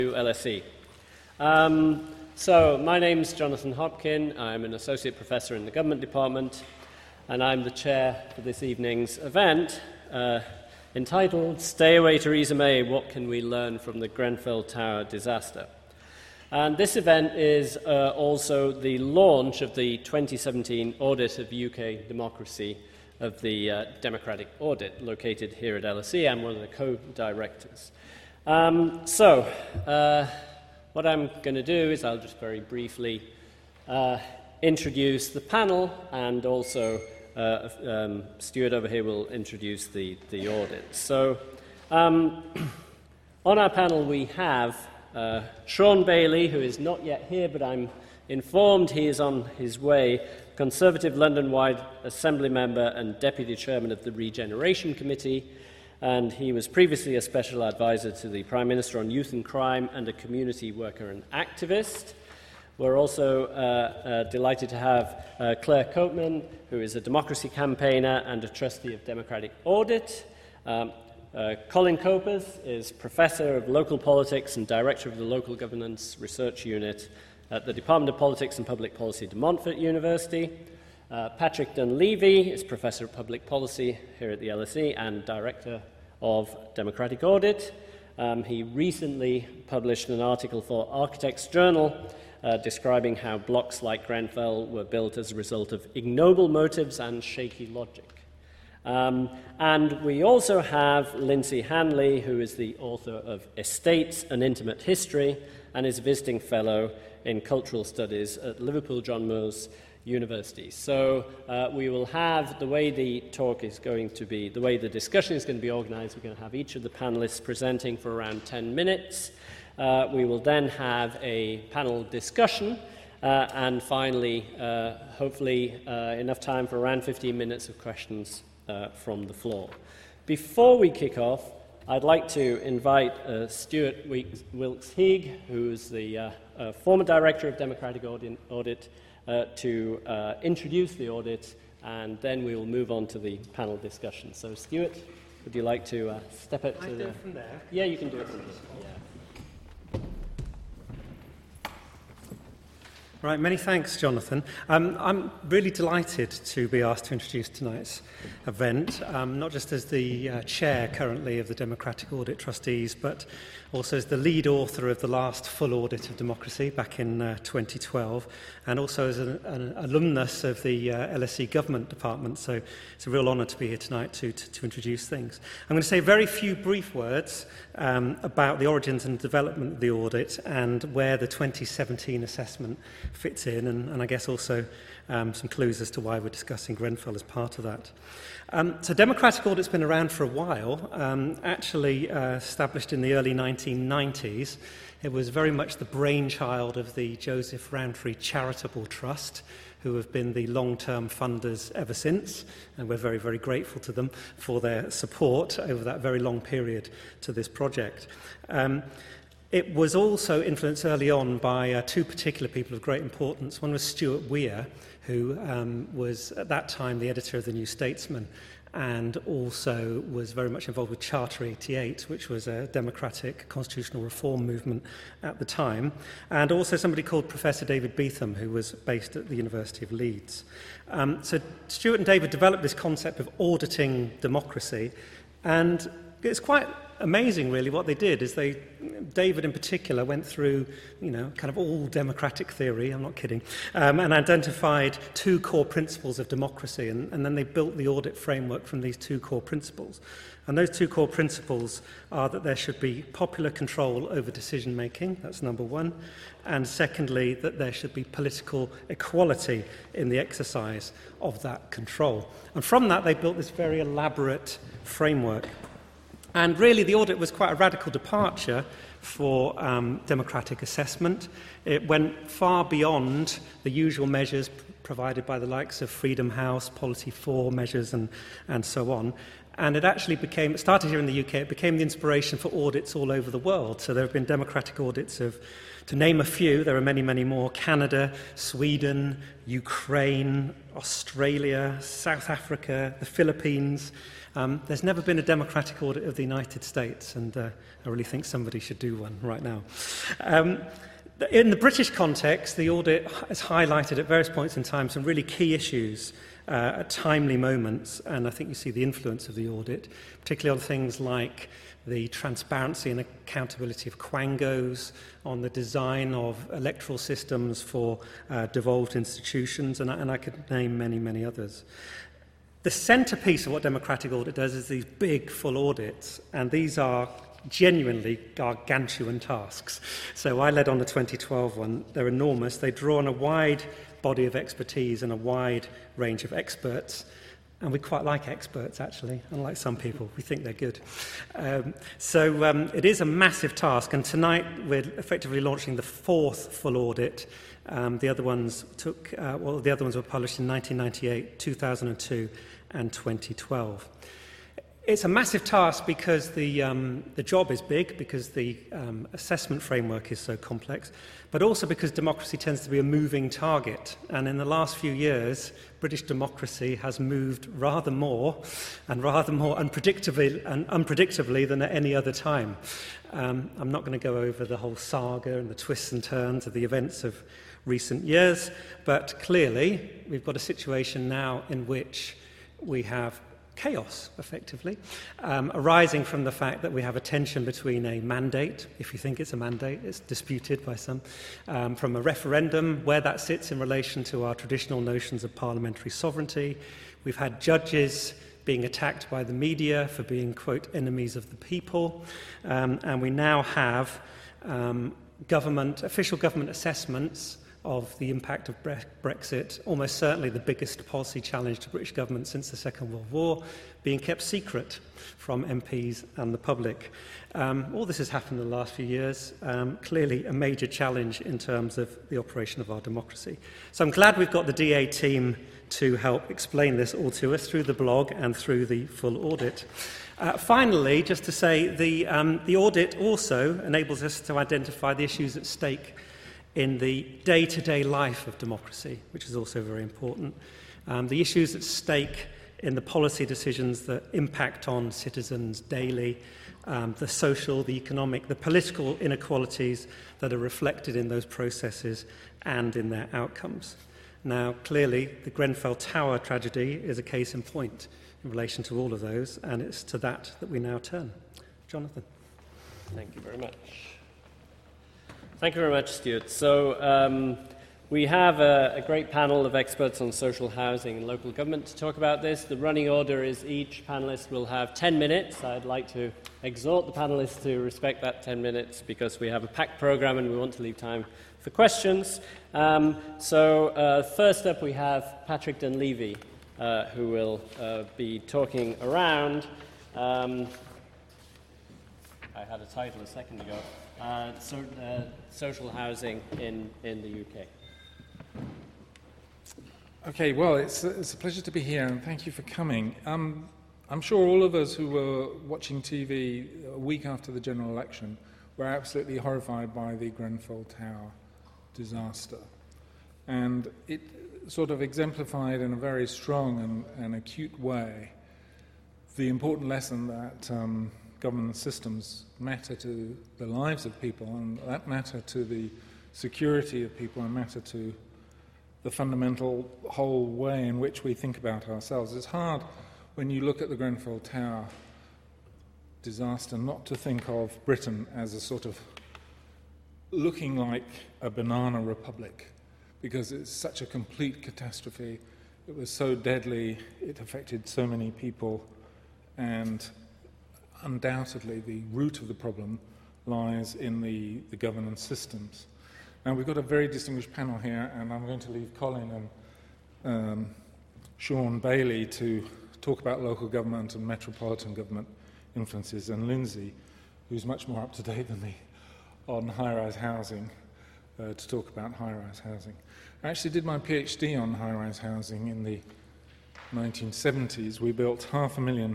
LSE. So my name's Jonathan Hopkin. I'm an associate professor in the government department, and I'm the chair for this evening's event entitled Stay Away Theresa May, What Can We Learn from the Grenfell Tower Disaster? And this event is also the launch of the 2017 audit of UK democracy of the Democratic Audit, located here at LSE. I'm one of the co-directors. What I'm going to do is I'll just very briefly introduce the panel, and also Stuart over here will introduce the audit. So on our panel we have Sean Bailey, who is not yet here, but I'm informed he is on his way, Conservative London-wide Assembly member and Deputy Chairman of the Regeneration Committee, and he was previously a special advisor to the Prime Minister on youth and crime and a community worker and activist. We're also delighted to have Claire Copeman, who is a democracy campaigner and a trustee of Democratic Audit. Colin Copers is Professor of Local Politics and Director of the Local Governance Research Unit at the Department of Politics and Public Policy de Montfort University. Patrick Dunleavy is Professor of Public Policy here at the LSE and Director of Democratic Audit. He recently published an article for Architects Journal describing how blocks like Grenfell were built as a result of ignoble motives and shaky logic. And we also have Lindsay Hanley, who is the author of Estates and Intimate History and is a visiting fellow in Cultural Studies at Liverpool John Moores University. So we will have, the way the talk is going to be, the way the discussion is going to be organised, we're going to have each of the panellists presenting for around 10 minutes. We will then have a panel discussion, and finally, hopefully, enough time for around 15 minutes of questions from the floor. Before we kick off, I'd like to invite Stuart Wilkes-Heeg, who's the former Director of Democratic Audit, to introduce the audit, and then we will move on to the panel discussion. So, Stuart, would you like to step up to the... do it from there? Yeah, you can do it from there. Yeah. Right, many thanks, Jonathan. I'm really delighted to be asked to introduce tonight's event, not just as the chair currently of the Democratic Audit Trustees, but also as the lead author of the last full audit of democracy back in 2012, and also as an alumnus of the LSE Government Department. So it's a real honour to be here tonight to introduce things. I'm going to say very few brief words about the origins and development of the audit and where the 2017 assessment fits in, and I guess also some clues as to why we're discussing Grenfell as part of that. So Democratic Audit's been around for a while, actually established in the early 1990s. It was very much the brainchild of the Joseph Rowntree Charitable Trust, who have been the long-term funders ever since, and we're very, very grateful to them for their support over that very long period to this project. It was also influenced early on by two particular people of great importance. One was Stuart Weir, who was at that time the editor of the New Statesman, and also was very much involved with Charter 88, which was a democratic constitutional reform movement at the time, and also somebody called Professor David Beetham, who was based at the University of Leeds. So Stuart and David developed this concept of auditing democracy, and it's quite amazing, really. What they did is David in particular went through, kind of all democratic theory, I'm not kidding, and identified two core principles of democracy, and then they built the audit framework from these two core principles. And those two core principles are that there should be popular control over decision making, that's number one, and secondly, that there should be political equality in the exercise of that control. And from that, they built this very elaborate framework. And really, the audit was quite a radical departure for democratic assessment. It went far beyond the usual measures provided by the likes of Freedom House, Policy 4 measures, and so on. And it actually started here in the UK, it became the inspiration for audits all over the world. So there have been democratic audits of, to name a few, there are many, many more, Canada, Sweden, Ukraine, Australia, South Africa, the Philippines. There's never been a democratic audit of the United States, and I really think somebody should do one right now. In the British context, the audit has highlighted at various points in time some really key issues at timely moments, and I think you see the influence of the audit, particularly on things like the transparency and accountability of quangos, on the design of electoral systems for devolved institutions, and I could name many, many others. The centrepiece of what democratic audit does is these big, full audits, and these are genuinely gargantuan tasks. So I led on the 2012 one. They're enormous. They draw on a wide body of expertise and a wide range of experts. And we quite like experts, actually, unlike some people. We think they're good. So it is a massive task. And tonight we're effectively launching the fourth full audit. The other ones were published in 1998, 2002, and 2012. It's a massive task because the job is big, because the assessment framework is so complex, but also because democracy tends to be a moving target. And in the last few years, British democracy has moved rather more unpredictably than at any other time. I'm not going to go over the whole saga and the twists and turns of the events of recent years, but clearly we've got a situation now in which we have chaos, effectively, arising from the fact that we have a tension between a mandate, if you think it's a mandate, it's disputed by some, from a referendum, where that sits in relation to our traditional notions of parliamentary sovereignty. We've had judges being attacked by the media for being, quote, enemies of the people, and we now have official government assessments of the impact of Brexit, almost certainly the biggest policy challenge to British government since the Second World War, being kept secret from MPs and the public. All this has happened in the last few years, clearly a major challenge in terms of the operation of our democracy. So I'm glad we've got the DA team to help explain this all to us through the blog and through the full audit. Finally, just to say, the audit also enables us to identify the issues at stake in the day-to-day life of democracy, which is also very important. The issues at stake in the policy decisions that impact on citizens daily, the social, the economic, the political inequalities that are reflected in those processes and in their outcomes. Now, clearly, the Grenfell Tower tragedy is a case in point in relation to all of those, and it's to that we now turn. Jonathan. Thank you very much. Thank you very much, Stuart. So we have a great panel of experts on social housing and local government to talk about this. The running order is each panelist will have 10 minutes. I'd like to exhort the panelists to respect that 10 minutes because we have a packed program and we want to leave time for questions. First up we have Patrick Dunleavy, who will be talking around. I had a title a second ago. Social housing in the UK. Okay, well, it's a pleasure to be here, and thank you for coming. I'm sure all of us who were watching TV a week after the general election were absolutely horrified by the Grenfell Tower disaster. And it sort of exemplified in a very strong and acute way the important lesson that government systems matter to the lives of people, and that matter to the security of people, and matter to the fundamental whole way in which we think about ourselves. It's hard when you look at the Grenfell Tower disaster not to think of Britain as a sort of looking like a banana republic, because it's such a complete catastrophe. It was so deadly, it affected so many people, and undoubtedly the root of the problem lies in the governance systems. Now, we've got a very distinguished panel here, and I'm going to leave Colin and Sean Bailey to talk about local government and metropolitan government influences, and Lindsay, who's much more up to date than me on high-rise housing, to talk about high-rise housing. I actually did my PhD on high-rise housing in the 1970s. We built 500,000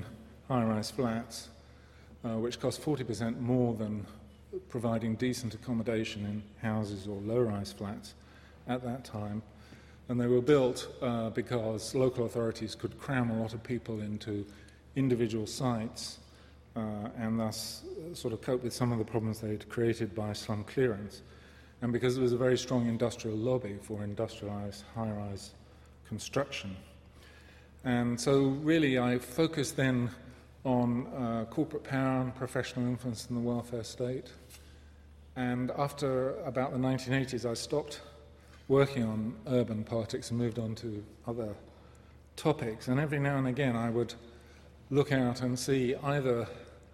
high-rise flats, which cost 40% more than providing decent accommodation in houses or low-rise flats at that time. And they were built because local authorities could cram a lot of people into individual sites and thus sort of cope with some of the problems they'd created by slum clearance. And because there was a very strong industrial lobby for industrialized high-rise construction. And so really I focused then on corporate power and professional influence in the welfare state. And after about the 1980s, I stopped working on urban politics and moved on to other topics. And every now and again I would look out and see either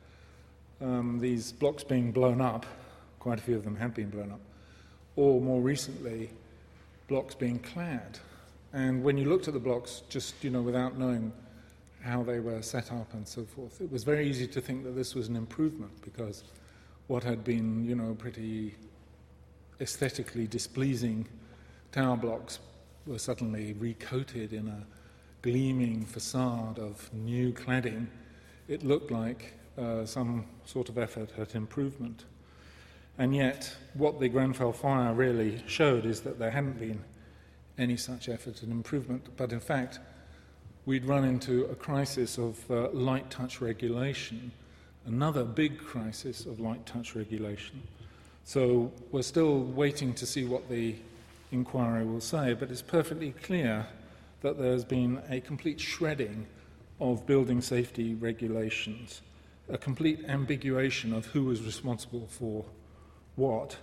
these blocks being blown up, quite a few of them have been blown up, or more recently, blocks being clad. And when you looked at the blocks, just, without knowing how they were set up and so forth, it was very easy to think that this was an improvement, because what had been, pretty aesthetically displeasing tower blocks were suddenly recoated in a gleaming facade of new cladding. It looked like some sort of effort at improvement. And yet, what the Grenfell fire really showed is that there hadn't been any such effort at improvement, but in fact, we'd run into a crisis of light touch regulation, another big crisis of light touch regulation. So we're still waiting to see what the inquiry will say, but it's perfectly clear that there's been a complete shredding of building safety regulations, a complete ambiguation of who is responsible for what,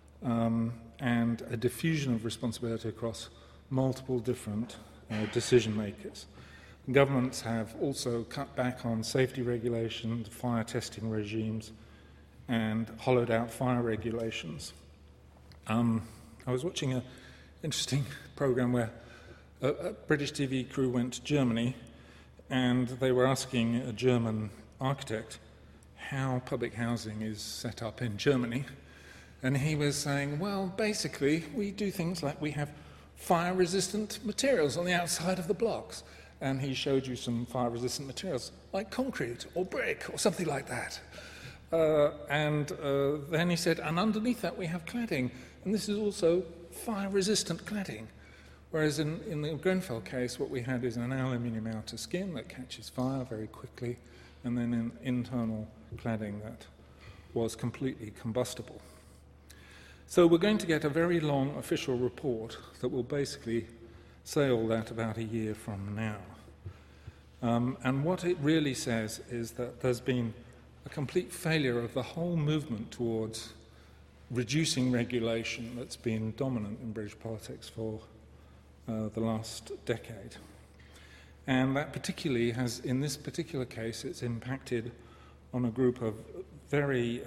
and a diffusion of responsibility across multiple different decision makers. Governments have also cut back on safety regulations, fire testing regimes, and hollowed out fire regulations. I was watching an interesting program where a British TV crew went to Germany, and they were asking a German architect how public housing is set up in Germany. And he was saying, well, basically, we do things like we have fire-resistant materials on the outside of the blocks. And he showed you some fire-resistant materials, like concrete or brick or something like that. Then he said, and underneath that we have cladding. And this is also fire-resistant cladding. Whereas in the Grenfell case, what we had is an aluminium outer skin that catches fire very quickly, and then an internal cladding that was completely combustible. So we're going to get a very long official report that will basically say all that about a year from now. And what it really says is that there's been a complete failure of the whole movement towards reducing regulation that's been dominant in British politics for the last decade. And that particularly has, in this particular case, it's impacted on a group of very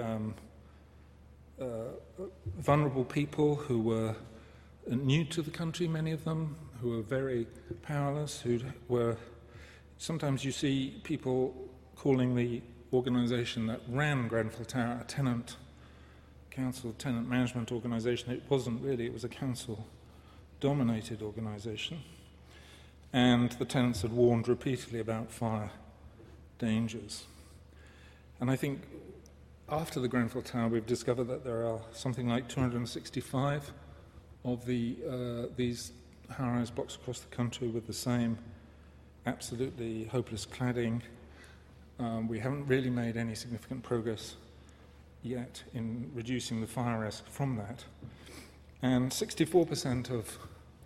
vulnerable people who were new to the country, many of them, who were very powerless, who were... Sometimes you see people calling the organisation that ran Grenfell Tower a tenant management organisation. It wasn't really, it was a council-dominated organisation. And the tenants had warned repeatedly about fire dangers. And I think after the Grenfell Tower, we've discovered that there are something like 265 of these high-rise blocks across the country with the same absolutely hopeless cladding. We haven't really made any significant progress yet in reducing the fire risk from that. And 64% of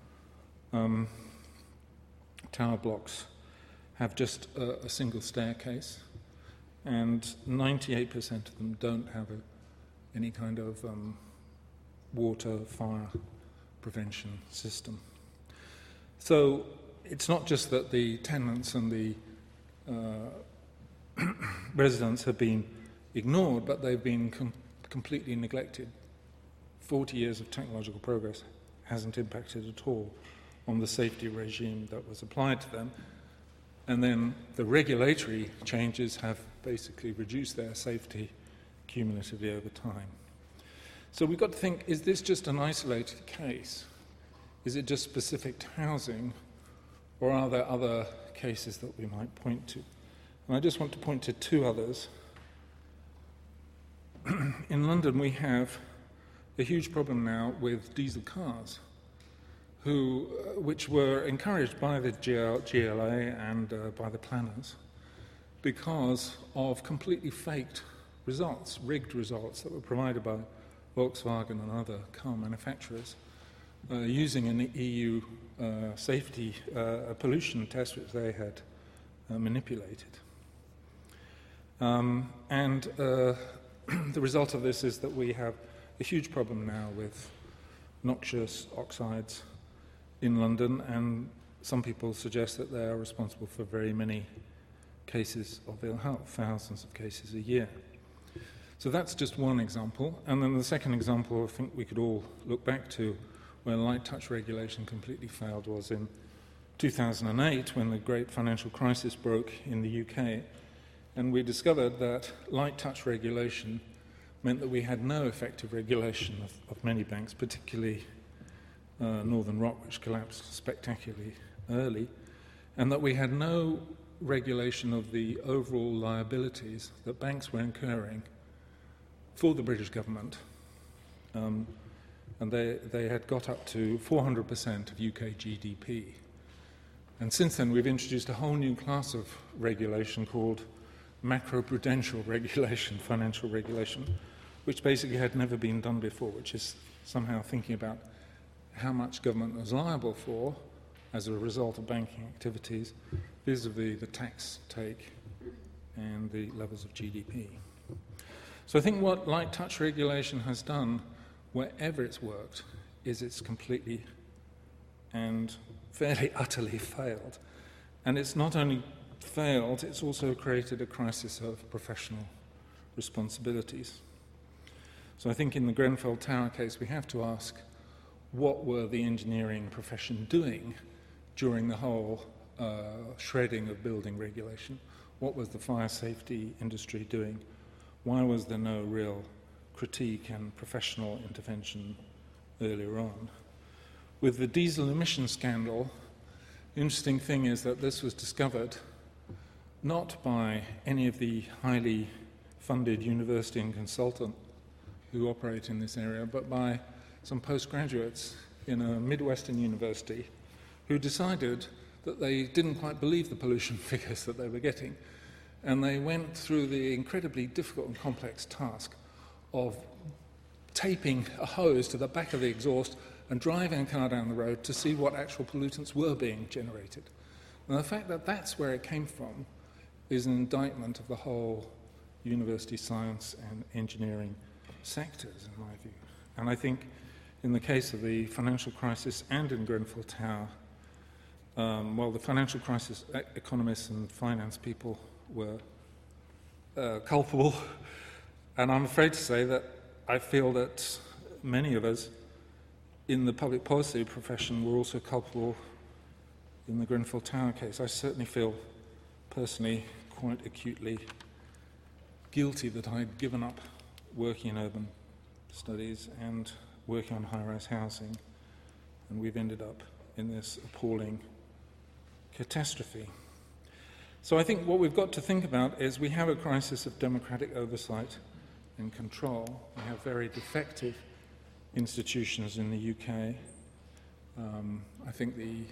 tower blocks have just a single staircase, and 98% of them don't have any kind of water fire prevention system. So it's not just that the tenants and the residents have been ignored, but they've been completely neglected. 40 years of technological progress hasn't impacted at all on the safety regime that was applied to them. And then the regulatory changes have basically reduced their safety cumulatively over time. So we've got to think, is this just an isolated case? Is it just specific to housing? Or are there other cases that we might point to? And I just want to point to two others. In London, we have a huge problem now with diesel cars, which were encouraged by the GLA and by the planners because of completely faked results, rigged results that were provided by Volkswagen and other car manufacturers using an EU safety pollution test which they had manipulated. The result of this is that we have a huge problem now with noxious oxides in London, and some people suggest that they are responsible for very many cases of ill health, thousands of cases a year. So that's just one example. And then the second example I think we could all look back to where light touch regulation completely failed was in 2008 when the great financial crisis broke in the UK. And we discovered that light touch regulation meant that we had no effective regulation of many banks, particularly Northern Rock, which collapsed spectacularly early, and that we had no regulation of the overall liabilities that banks were incurring for the British government. And they had got up to 400% of UK GDP. And since then, we've introduced a whole new class of regulation called macroprudential regulation, financial regulation, which basically had never been done before, which is somehow thinking about how much government was liable for as a result of banking activities vis-a-vis the tax take and the levels of GDP. So I think what light touch regulation has done, wherever it's worked, is it's completely and fairly utterly failed. And it's not only failed, it's also created a crisis of professional responsibilities. So I think in the Grenfell Tower case we have to ask, what were the engineering profession doing during the whole shredding of building regulation? What was the fire safety industry doing? Why was there no real critique and professional intervention earlier on? With the diesel emission scandal, the interesting thing is that this was discovered not by any of the highly funded university and consultant who operate in this area, but by some postgraduates in a Midwestern university who decided that they didn't quite believe the pollution figures that they were getting. And they went through the incredibly difficult and complex task of taping a hose to the back of the exhaust and driving a car down the road to see what actual pollutants were being generated. And the fact that that's where it came from is an indictment of the whole university science and engineering sectors, in my view. And I think in the case of the financial crisis and in Grenfell Tower, well, the financial crisis economists and finance people were culpable, and I'm afraid to say that I feel that many of us in the public policy profession were also culpable in the Grenfell Tower case. I certainly feel personally quite acutely guilty that I'd given up working in urban studies and working on high-rise housing, and we've ended up in this appalling catastrophe. So I think what we've got to think about is we have a crisis of democratic oversight and control. We have very defective institutions in the UK. I think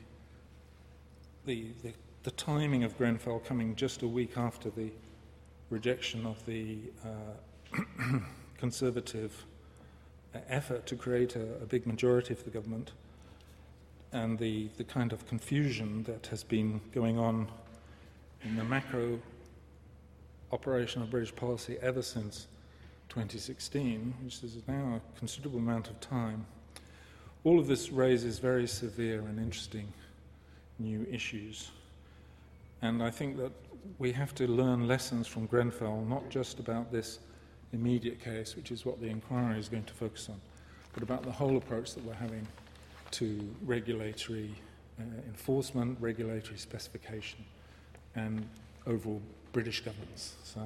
the timing of Grenfell coming just a week after the rejection of the Conservative effort to create a big majority for the government, and the kind of confusion that has been going on in the macro operation of British policy ever since 2016, which is now a considerable amount of time, all of this raises very severe and interesting new issues. And I think that we have to learn lessons from Grenfell, not just about this immediate case, which is what the inquiry is going to focus on, but about the whole approach that we're having to regulatory enforcement, regulatory specification, and overall British governance. So,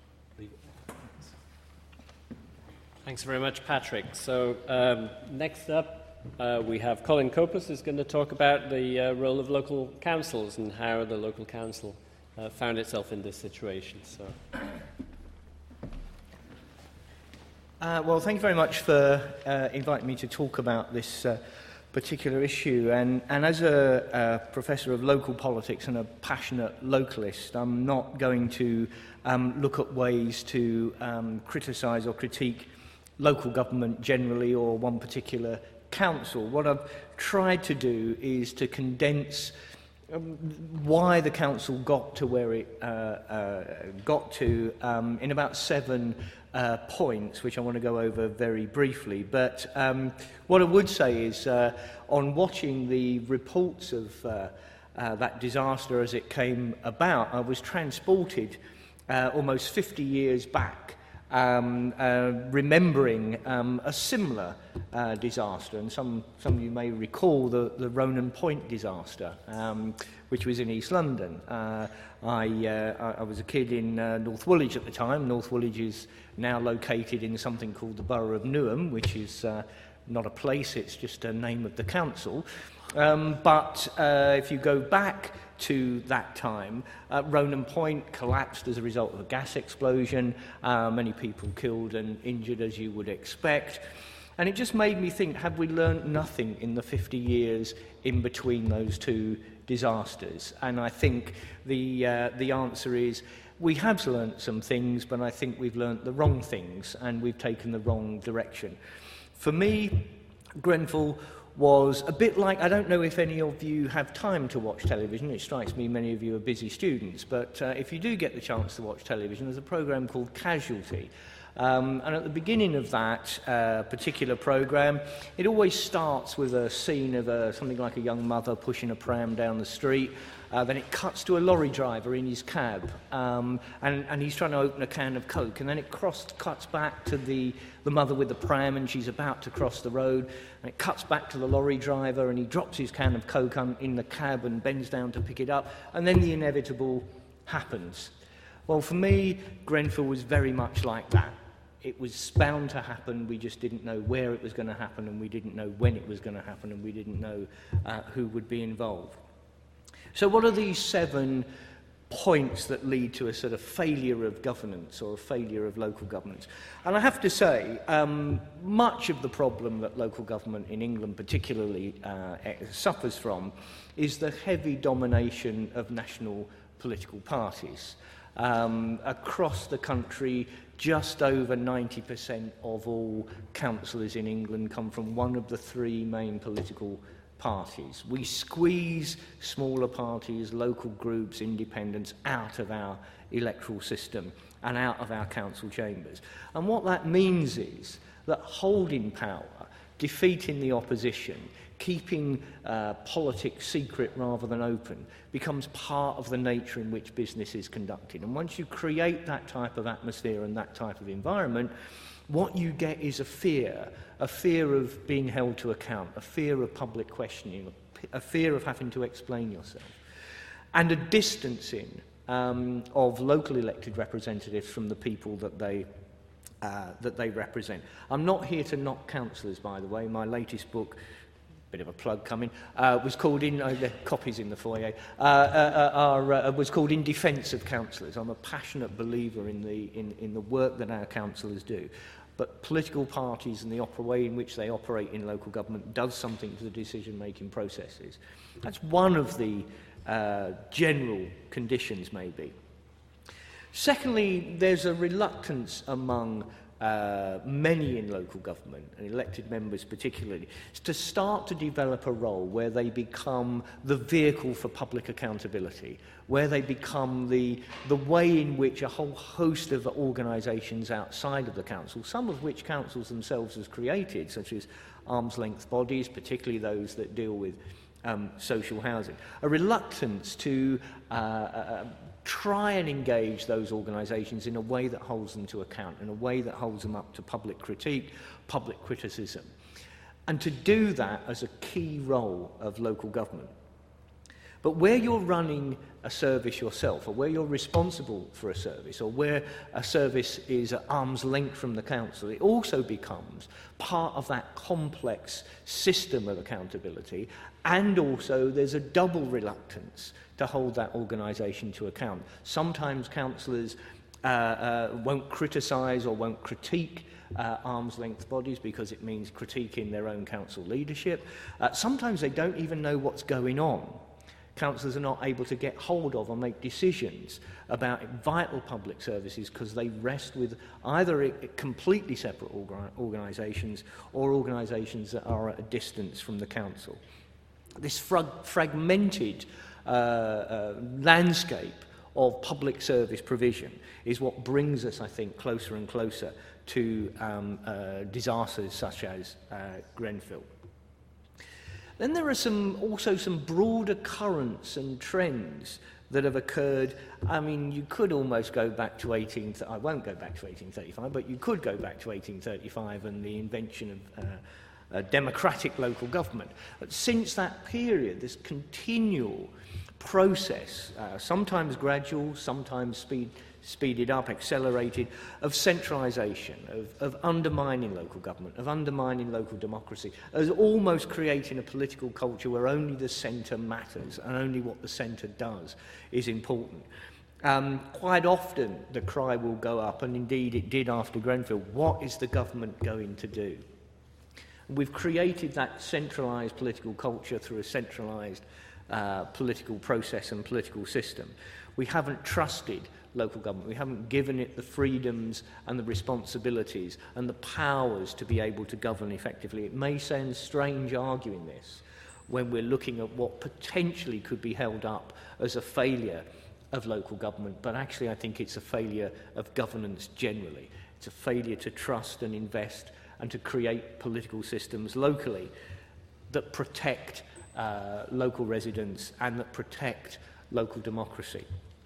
thanks very much, Patrick. So next up, we have Colin Copas, who's going to talk about the role of local councils and how the local council found itself in this situation. So. Well, thank you very much for inviting me to talk about this particular issue. And as a professor of local politics and a passionate localist, I'm not going to look at ways to criticise or critique local government generally or one particular council. What I've tried to do is to condense why the council got to where it got to in about 7 points, which I want to go over very briefly. But what I would say is, on watching the reports of that disaster as it came about, I was transported almost 50 years back, remembering a similar disaster. And some of you may recall the Ronan Point disaster, which was in East London. I was a kid in North Woolwich at the time. North Woolwich is now located in something called the Borough of Newham, which is not a place, it's just a name of the council. But if you go back to that time, Ronan Point collapsed as a result of a gas explosion, many people killed and injured, as you would expect. And it just made me think, have we learned nothing in the 50 years in between those two disasters? And I think the answer is, we have learnt some things, but I think we've learnt the wrong things and we've taken the wrong direction. For me, Grenfell was a bit like, I don't know if any of you have time to watch television. It strikes me many of you are busy students, but if you do get the chance to watch television, there's a programme called Casualty. And at the beginning of that particular programme, it always starts with a scene of something like a young mother pushing a pram down the street. Then it cuts to a lorry driver in his cab, and he's trying to open a can of Coke. And then it cuts back to the mother with the pram, and she's about to cross the road. And it cuts back to the lorry driver, and he drops his can of Coke in the cab and bends down to pick it up. And then the inevitable happens. Well, for me, Grenfell was very much like that. It was bound to happen, we just didn't know where it was going to happen, and we didn't know when it was going to happen, and we didn't know who would be involved. So what are these 7 points that lead to a sort of failure of governance or a failure of local governance? And I have to say, much of the problem that local government in England particularly suffers from is the heavy domination of national political parties. Across the country, just over 90% of all councillors in England come from one of the 3 main political parties. We squeeze smaller parties, local groups, independents out of our electoral system and out of our council chambers. And what that means is that holding power, defeating the opposition, keeping politics secret rather than open, becomes part of the nature in which business is conducted. And once you create that type of atmosphere and that type of environment, what you get is a fear of being held to account, a fear of public questioning, a fear of having to explain yourself, and a distancing of local elected representatives from the people that they represent. I'm not here to knock councillors, by the way. My latest book, bit of a plug coming, was called the copies in the foyer, was called In Defence of Councillors. I'm a passionate believer in the work that our councillors do. But political parties and the way in which they operate in local government does something to the decision-making processes. That's one of the general conditions, maybe. Secondly, there's a reluctance among many in local government, and elected members particularly, to start to develop a role where they become the vehicle for public accountability, where they become the way in which a whole host of organisations outside of the council, some of which councils themselves has created, such as arm's-length bodies, particularly those that deal with social housing, a reluctance to try and engage those organisations in a way that holds them to account, in a way that holds them up to public critique, public criticism. And to do that as a key role of local government. But where you're running a service yourself, or where you're responsible for a service, or where a service is at arm's length from the council, it also becomes part of that complex system of accountability, and also there's a double reluctance to hold that organisation to account. Sometimes councillors won't criticise or won't critique arm's length bodies because it means critiquing their own council leadership. Sometimes they don't even know what's going on. Councillors are not able to get hold of or make decisions about vital public services because they rest with either completely separate organisations or organisations that are at a distance from the council. This fragmented landscape of public service provision is what brings us, I think, closer and closer to disasters such as Grenfell. Then there are also some broader currents and trends that have occurred. I mean, you could almost go back to I won't go back to 1835, but you could go back to 1835 and the invention of democratic local government. But since that period, this continual process, sometimes gradual, sometimes speeded up, accelerated, of centralisation, of undermining local government, of undermining local democracy, as almost creating a political culture where only the centre matters and only what the centre does is important. Quite often the cry will go up, and indeed it did after Grenfell, what is the government going to do? We've created that centralised political culture through a centralised political process and political system. We haven't trusted local government. We haven't given it the freedoms and the responsibilities and the powers to be able to govern effectively. It may sound strange arguing this when we're looking at what potentially could be held up as a failure of local government, but actually I think it's a failure of governance generally. It's a failure to trust and invest and to create political systems locally that protect local residents and that protect local democracy.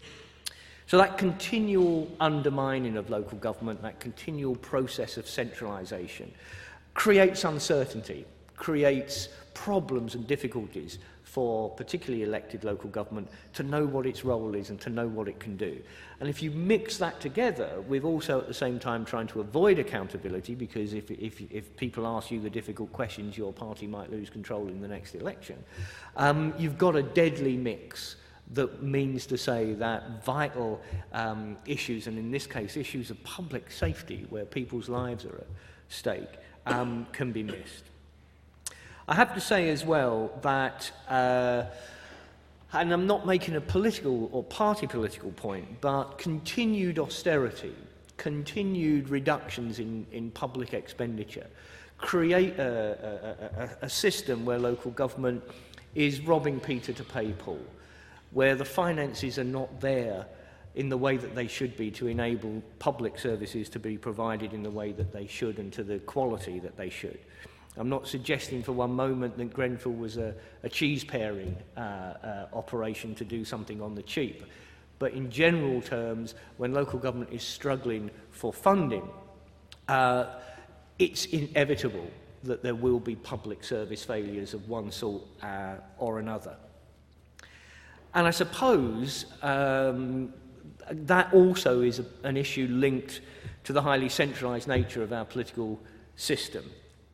So that continual undermining of local government, that continual process of centralisation, creates uncertainty, creates problems and difficulties for particularly elected local government to know what its role is and to know what it can do. And if you mix that together with also at the same time trying to avoid accountability, because if people ask you the difficult questions, your party might lose control in the next election, you've got a deadly mix that means to say that vital issues, and in this case issues of public safety where people's lives are at stake, can be missed. I have to say as well that, and I'm not making a political or party political point, but continued austerity, continued reductions in public expenditure create a system where local government is robbing Peter to pay Paul, where the finances are not there in the way that they should be to enable public services to be provided in the way that they should and to the quality that they should. I'm not suggesting for one moment that Grenfell was a cheese paring operation to do something on the cheap. But in general terms, when local government is struggling for funding, it's inevitable that there will be public service failures of one sort or another. And I suppose that also is an issue linked to the highly centralised nature of our political system.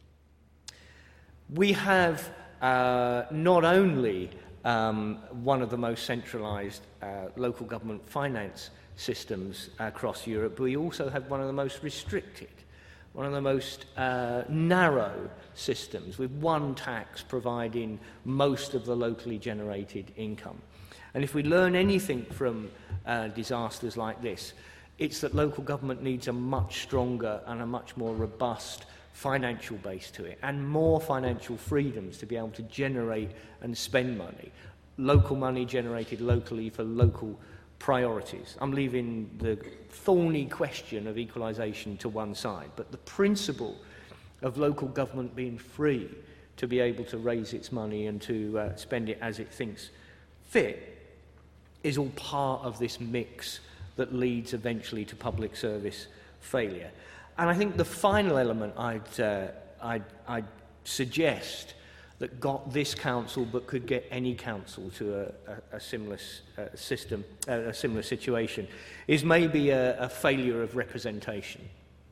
We have not only one of the most centralised local government finance systems across Europe, but we also have one of the most restricted, one of the most narrow systems, with one tax providing most of the locally generated income. And if we learn anything from disasters like this, it's that local government needs a much stronger and a much more robust financial base to it, and more financial freedoms to be able to generate and spend money. Local money generated locally for local priorities. I'm leaving the thorny question of equalisation to one side, but the principle of local government being free to be able to raise its money and to spend it as it thinks fit is all part of this mix that leads eventually to public service failure. And I think the final element I'd suggest that got this council but could get any council to a similar system, a similar situation, is maybe a failure of representation.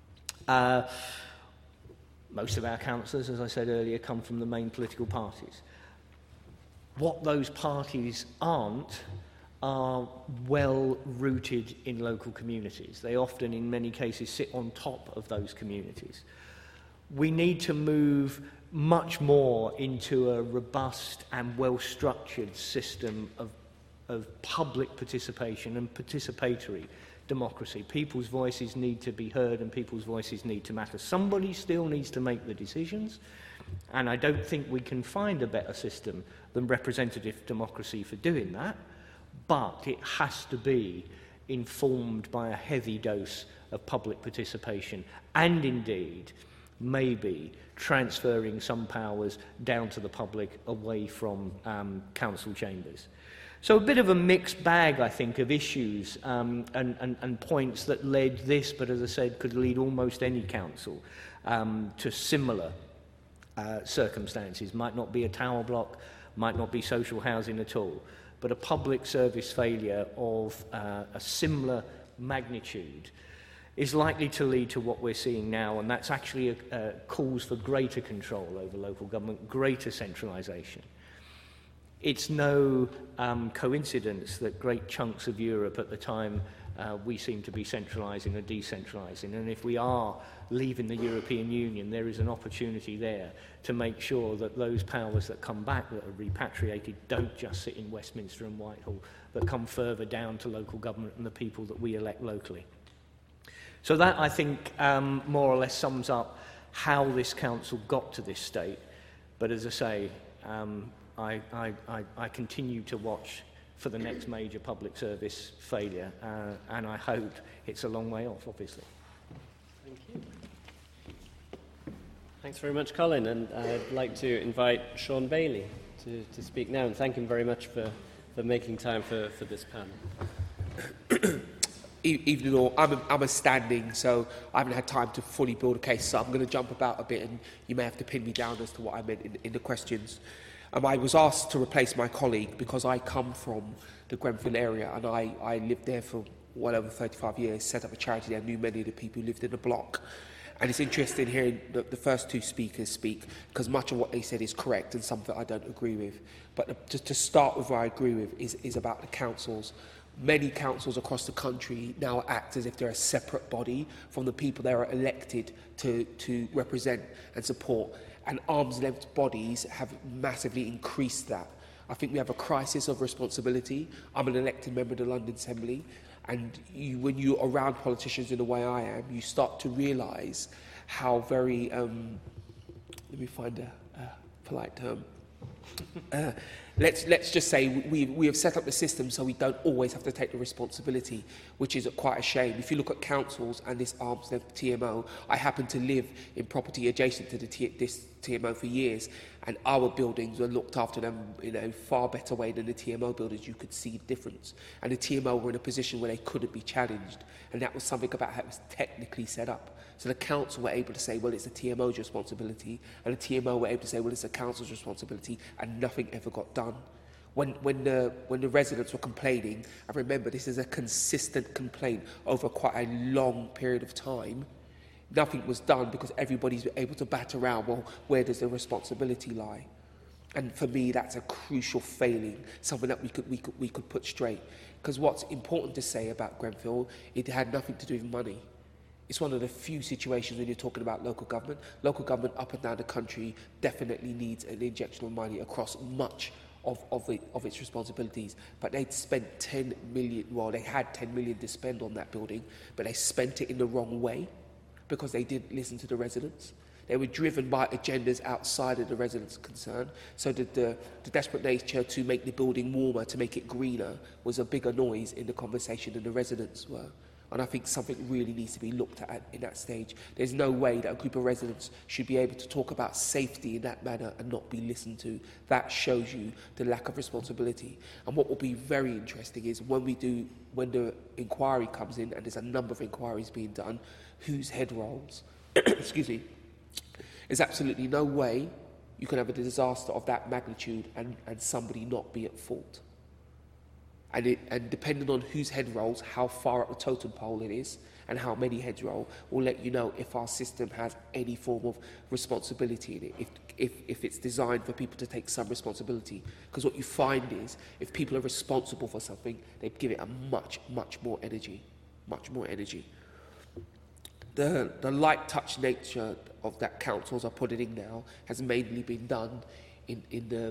Most of our councillors, as I said earlier, come from the main political parties. What those parties aren't are well rooted in local communities. They often, in many cases, sit on top of those communities. We need to move much more into a robust and well-structured system of public participation and participatory democracy. People's voices need to be heard and people's voices need to matter. Somebody still needs to make the decisions, and I don't think we can find a better system than representative democracy for doing that, but it has to be informed by a heavy dose of public participation and indeed maybe transferring some powers down to the public away from council chambers. So a bit of a mixed bag, I think, of issues and points that led this, but as I said, could lead almost any council to similar circumstances. Might not be a tower block, might not be social housing at all, but a public service failure of a similar magnitude is likely to lead to what we're seeing now, and that's actually calls for greater control over local government, greater centralisation. It's no coincidence that great chunks of Europe at the time we seem to be centralising or decentralising, and if we are leaving the European Union, there is an opportunity there to make sure that those powers that come back, that are repatriated, don't just sit in Westminster and Whitehall, but come further down to local government and the people that we elect locally. So that, I think, more or less sums up how this council got to this state. But as I say, I continue to watch for the next major public service failure, and I hope it's a long way off, obviously. Thank you. Thanks very much, Colin, and I'd like to invite Sean Bailey to speak now, and thank him very much for making time for this panel. Evening all. I'm a standing, so I haven't had time to fully build a case, so I'm going to jump about a bit, and you may have to pin me down as to what I meant in the questions. I was asked to replace my colleague because I come from the Grenfell area, and I lived there for well over 35 years, set up a charity there, knew many of the people who lived in the block. And it's interesting hearing the first two speakers speak, because much of what they said is correct and some of it I don't agree with. But to start with where I agree with is about the councils. Many councils across the country now act as if they're a separate body from the people they are elected to represent and support. And arm's-length bodies have massively increased that. I think we have a crisis of responsibility. I'm an elected member of the London Assembly, and when you're around politicians in the way I am, you start to realise how very, let me find a polite term, let's just say we have set up the system so we don't always have to take the responsibility, which is quite a shame. If you look at councils and this arm's length TMO, I happen to live in property adjacent to this TMO for years, and our buildings were looked after them in a far better way than the TMO buildings. You could see the difference, and the TMO were in a position where they couldn't be challenged, and that was something about how it was technically set up. So the council were able to say, well, it's the TMO's responsibility, and the TMO were able to say, well, it's the council's responsibility, and nothing ever got done. When the residents were complaining, I remember this is a consistent complaint over quite a long period of time, nothing was done because everybody's able to bat around, well, where does the responsibility lie? And for me, that's a crucial failing, something that we could put straight. Because what's important to say about Grenfell, it had nothing to do with money. It's one of the few situations when you're talking about local government. Local government up and down the country definitely needs an injection of money across much of its responsibilities. But they'd spent 10 million, well, they had 10 million to spend on that building, but they spent it in the wrong way because they didn't listen to the residents. They were driven by agendas outside of the residents' concern. So the desperate nature to make the building warmer, to make it greener, was a bigger noise in the conversation than the residents were. And I think something really needs to be looked at in that stage. There's no way that a group of residents should be able to talk about safety in that manner and not be listened to. That shows you the lack of responsibility. And what will be very interesting is when the inquiry comes in, and there's a number of inquiries being done, whose head rolls? Excuse me. There's absolutely no way you can have a disaster of that magnitude and somebody not be at fault. And depending on whose head rolls, how far up the totem pole it is, and how many heads roll, will let you know if our system has any form of responsibility in it, if it's designed for people to take some responsibility. Because what you find is, if people are responsible for something, they give it a much, much more energy. Much more energy. The light touch nature of that councils are putting in now has mainly been done in the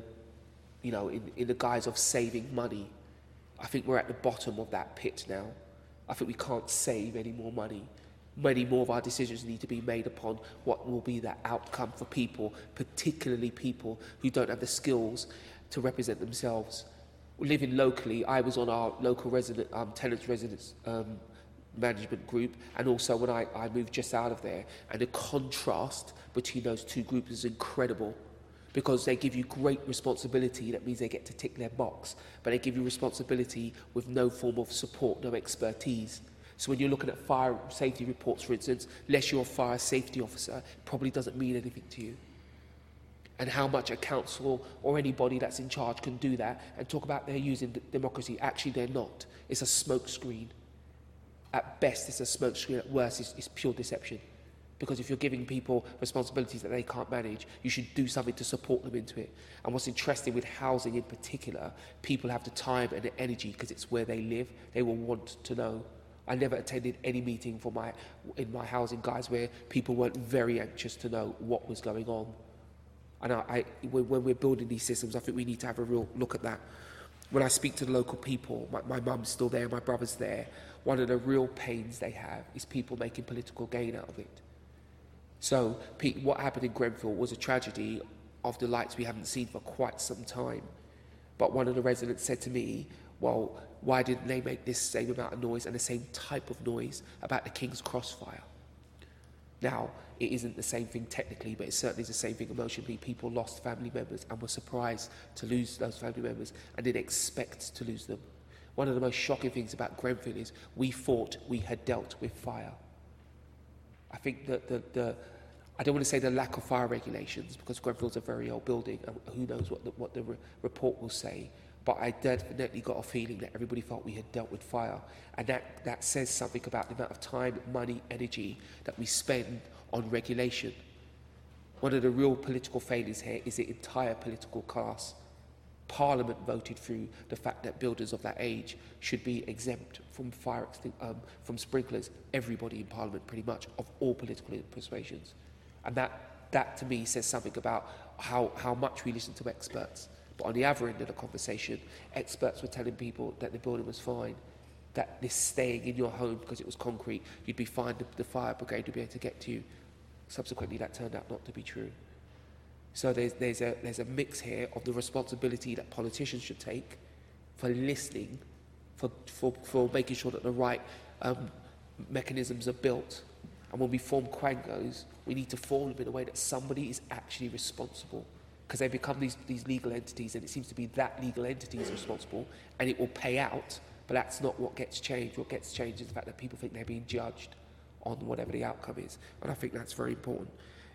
guise of saving money. I think we're at the bottom of that pit now. I think we can't save any more money. Many more of our decisions need to be made upon what will be the outcome for people, particularly people who don't have the skills to represent themselves. Living locally, I was on our local tenants residence management group, and also when I moved just out of there, and the contrast between those two groups is incredible. Because they give you great responsibility, that means they get to tick their box, but they give you responsibility with no form of support, no expertise. So when you're looking at fire safety reports, for instance, unless you're a fire safety officer, it probably doesn't mean anything to you. And how much a council or anybody that's in charge can do that and talk about they're using democracy. Actually, they're not. It's a smoke screen. At best, it's a smoke screen. At worst, it's pure deception. Because if you're giving people responsibilities that they can't manage, you should do something to support them into it. And what's interesting with housing in particular, people have the time and the energy because it's where they live. They will want to know. I never attended any meeting in my housing guys where people weren't very anxious to know what was going on. And when we're building these systems, I think we need to have a real look at that. When I speak to the local people, my mum's still there, my brother's there, one of the real pains they have is people making political gain out of it. So what happened in Grenfell was a tragedy of the lights we haven't seen for quite some time. But one of the residents said to me, well, why didn't they make this same amount of noise and the same type of noise about the King's Cross fire? Now, it isn't the same thing technically, but it certainly is the same thing emotionally. People lost family members and were surprised to lose those family members and didn't expect to lose them. One of the most shocking things about Grenfell is we thought we had dealt with fire. I think that I don't want to say the lack of fire regulations, because Grenfell's a very old building, and who knows what the report will say. But I definitely got a feeling that everybody felt we had dealt with fire, and that says something about the amount of time, money, energy that we spend on regulation. One of the real political failures here is the entire political class. Parliament voted through the fact that buildings of that age should be exempt from from sprinklers. Everybody in Parliament, pretty much, of all political persuasions. And that to me says something about how much we listen to experts. But on the other end of the conversation, experts were telling people that the building was fine, that this staying in your home because it was concrete, you'd be fine, the fire brigade would be able to get to you. Subsequently, that turned out not to be true. So there's a mix here of the responsibility that politicians should take for listening, for making sure that the right mechanisms are built. And when we form quangos, we need to form them in a way that somebody is actually responsible. Because they become these legal entities, and it seems to be that legal entity is responsible, and it will pay out, but that's not what gets changed. What gets changed is the fact that people think they're being judged on whatever the outcome is. And I think that's very important.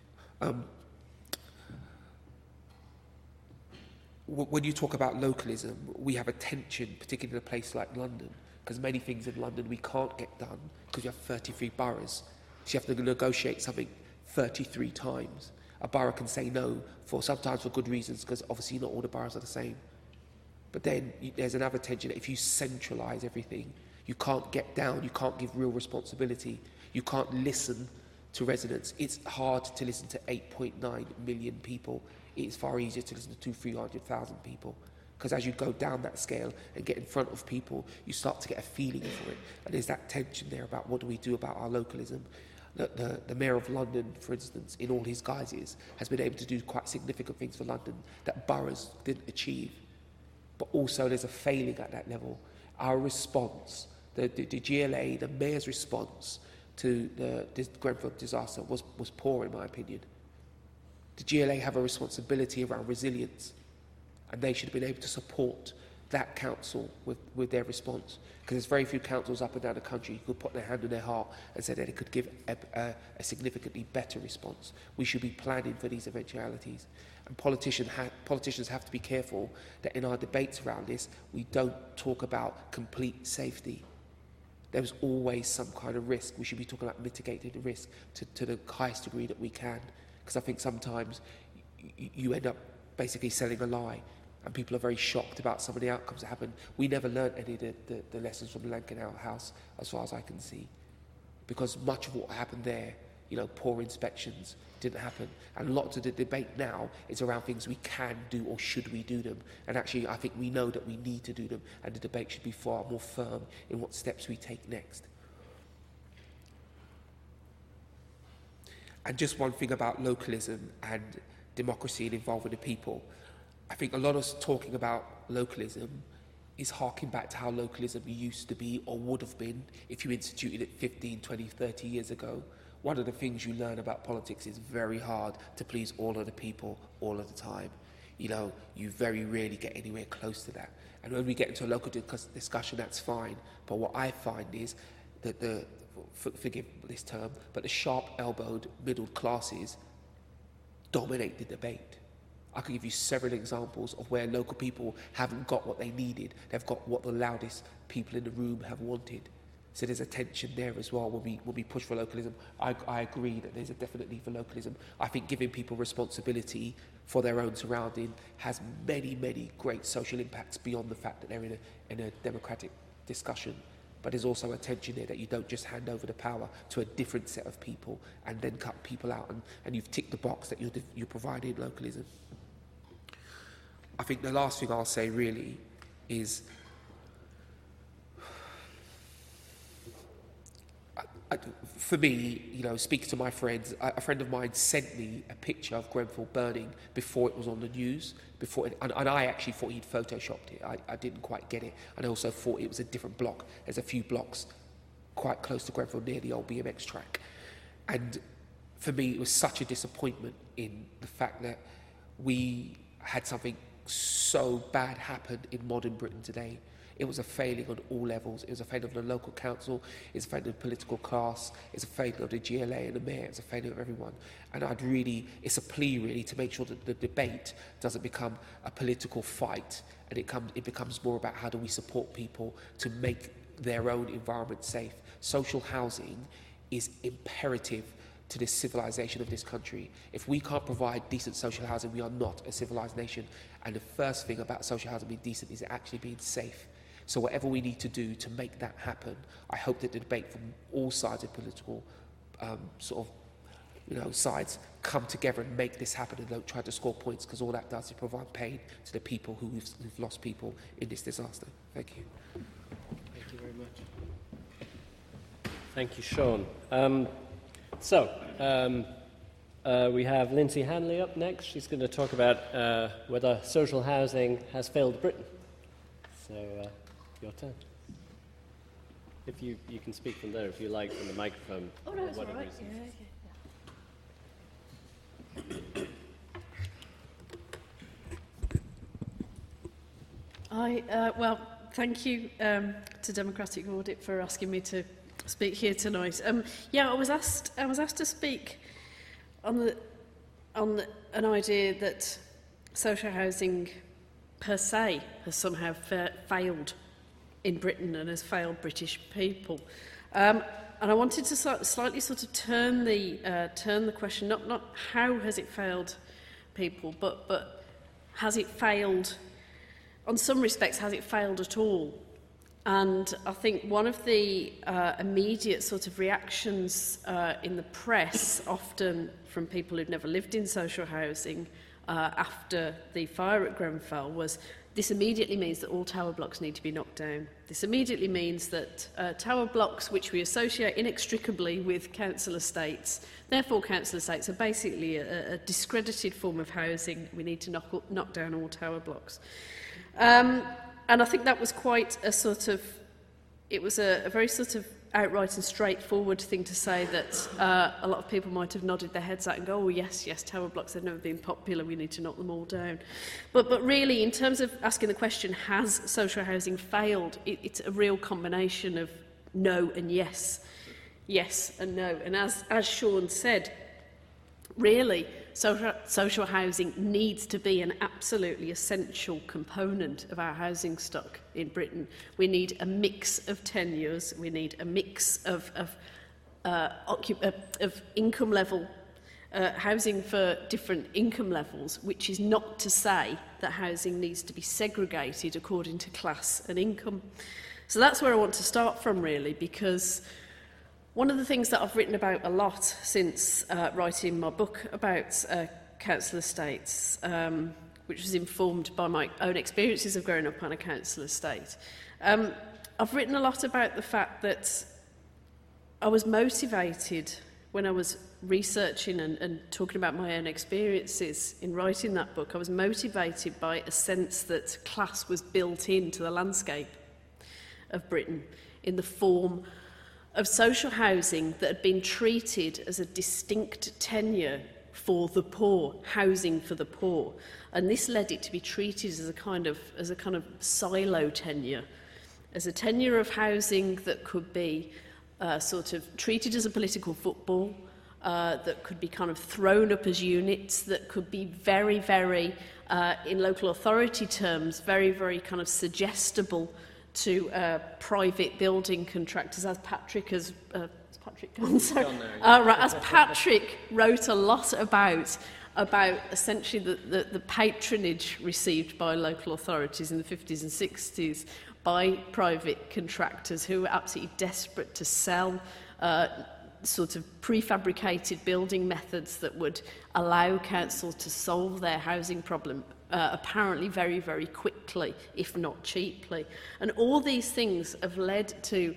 When you talk about localism, we have a tension, particularly in a place like London, because many things in London we can't get done because you have 33 boroughs. So you have to negotiate something 33 times. A borough can say no sometimes for good reasons, because obviously not all the boroughs are the same. But then there's another tension that if you centralise everything, you can't get down, you can't give real responsibility, you can't listen to residents. It's hard to listen to 8.9 million people. It's far easier to listen to 200,000-300,000 people. Because as you go down that scale and get in front of people, you start to get a feeling for it. And there's that tension there about what do we do about our localism. The Mayor of London, for instance, in all his guises, has been able to do quite significant things for London that boroughs didn't achieve. But also there's a failing at that level. Our response, the GLA, the Mayor's response to the Grenfell disaster was poor, in my opinion. The GLA have a responsibility around resilience, and they should have been able to support that council with their response. Because there's very few councils up and down the country who could put their hand on their heart and say that it could give a significantly better response. We should be planning for these eventualities. And politicians have to be careful that in our debates around this, we don't talk about complete safety. There's always some kind of risk. We should be talking about mitigating the risk to the highest degree that we can. Because I think sometimes you end up basically selling a lie, and people are very shocked about some of the outcomes that happen. We never learned any of the lessons from the Lankan House, as far as I can see, because much of what happened there, poor inspections, didn't happen. And lots of the debate now is around things we can do or should we do them. And actually, I think we know that we need to do them, and the debate should be far more firm in what steps we take next. And just one thing about localism and democracy and involving the people. I think a lot of us talking about localism is harking back to how localism used to be or would have been if you instituted it 15, 20, 30 years ago. One of the things you learn about politics is very hard to please all of the people all of the time. You very rarely get anywhere close to that. And when we get into a local discussion, that's fine. But what I find is that forgive this term, but the sharp-elbowed middle classes dominate the debate. I could give you several examples of where local people haven't got what they needed. They've got what the loudest people in the room have wanted. So there's a tension there as well when we push for localism. I agree that there's a definite need for localism. I think giving people responsibility for their own surrounding has many, many great social impacts beyond the fact that they're in a democratic discussion. But there's also a tension there that you don't just hand over the power to a different set of people and then cut people out and you've ticked the box that you're providing localism. I think the last thing I'll say really is for me, speaking to my friends, a friend of mine sent me a picture of Grenfell burning before it was on the news, and I actually thought he'd photoshopped it. I didn't quite get it, and I also thought it was a different block. There's a few blocks quite close to Grenfell near the old BMX track. And for me, it was such a disappointment in the fact that we had something so bad happen in modern Britain today. It was a failing on all levels. It was a failing of the local council, it's a failing of the political class, it's a failing of the GLA and the mayor, it's a failing of everyone. And it's a plea really to make sure that the debate doesn't become a political fight, and it becomes more about how do we support people to make their own environment safe. Social housing is imperative to the civilization of this country. If we can't provide decent social housing, we are not a civilized nation. And the first thing about social housing being decent is it actually being safe. So whatever we need to do to make that happen, I hope that the debate from all sides of political sides come together and make this happen and don't try to score points, because all that does is provide pain to the people who've lost people in this disaster. Thank you. Thank you very much. Thank you, Sean. We have Lindsay Hanley up next. She's going to talk about whether social housing has failed Britain. So, your turn. If you can speak from there, if you like, from the microphone. Oh, no, that's all right. Well, thank you to Democratic Audit for asking me to speak here tonight. I was asked to speak on an idea that social housing per se has somehow failed in Britain and has failed British people. And I wanted to slightly sort of turn the question, not how has it failed people, but has it failed, on some respects, has it failed at all? And I think one of the immediate sort of reactions in the press, often from people who've never lived in social housing after the fire at Grenfell, was this immediately means that all tower blocks need to be knocked down. This immediately means that tower blocks, which we associate inextricably with council estates, therefore council estates are basically a discredited form of housing. We need to knock down all tower blocks. And I think that was quite a sort of, it was a very sort of outright and straightforward thing to say that a lot of people might have nodded their heads at and go, oh, yes, tower blocks have never been popular, we need to knock them all down. But really, in terms of asking the question, has social housing failed, it's a real combination of no and yes. Yes and no. And as Sean said, really, social housing needs to be an absolutely essential component of our housing stock in Britain. We need a mix of tenures, we need a mix of income level, housing for different income levels, which is not to say that housing needs to be segregated according to class and income. So that's where I want to start from, really, because one of the things that I've written about a lot since writing my book about council estates, which was informed by my own experiences of growing up on a council estate, I've written a lot about the fact that I was motivated when I was researching and talking about my own experiences in writing that book. I was motivated by a sense that class was built into the landscape of Britain in the form of social housing that had been treated as a distinct tenure for the poor, housing for the poor, and this led it to be treated as a kind of silo tenure, as a tenure of housing that could be sort of treated as a political football, that could be kind of thrown up as units, that could be very, very, in local authority terms, very, very kind of suggestible to private building contractors, as Patrick has... Patrick gone? Sorry. Right, as Patrick wrote a lot about essentially the patronage received by local authorities in the 50s and 60s by private contractors who were absolutely desperate to sell sort of prefabricated building methods that would allow council to solve their housing problem apparently very, very quickly, if not cheaply. And all these things have led to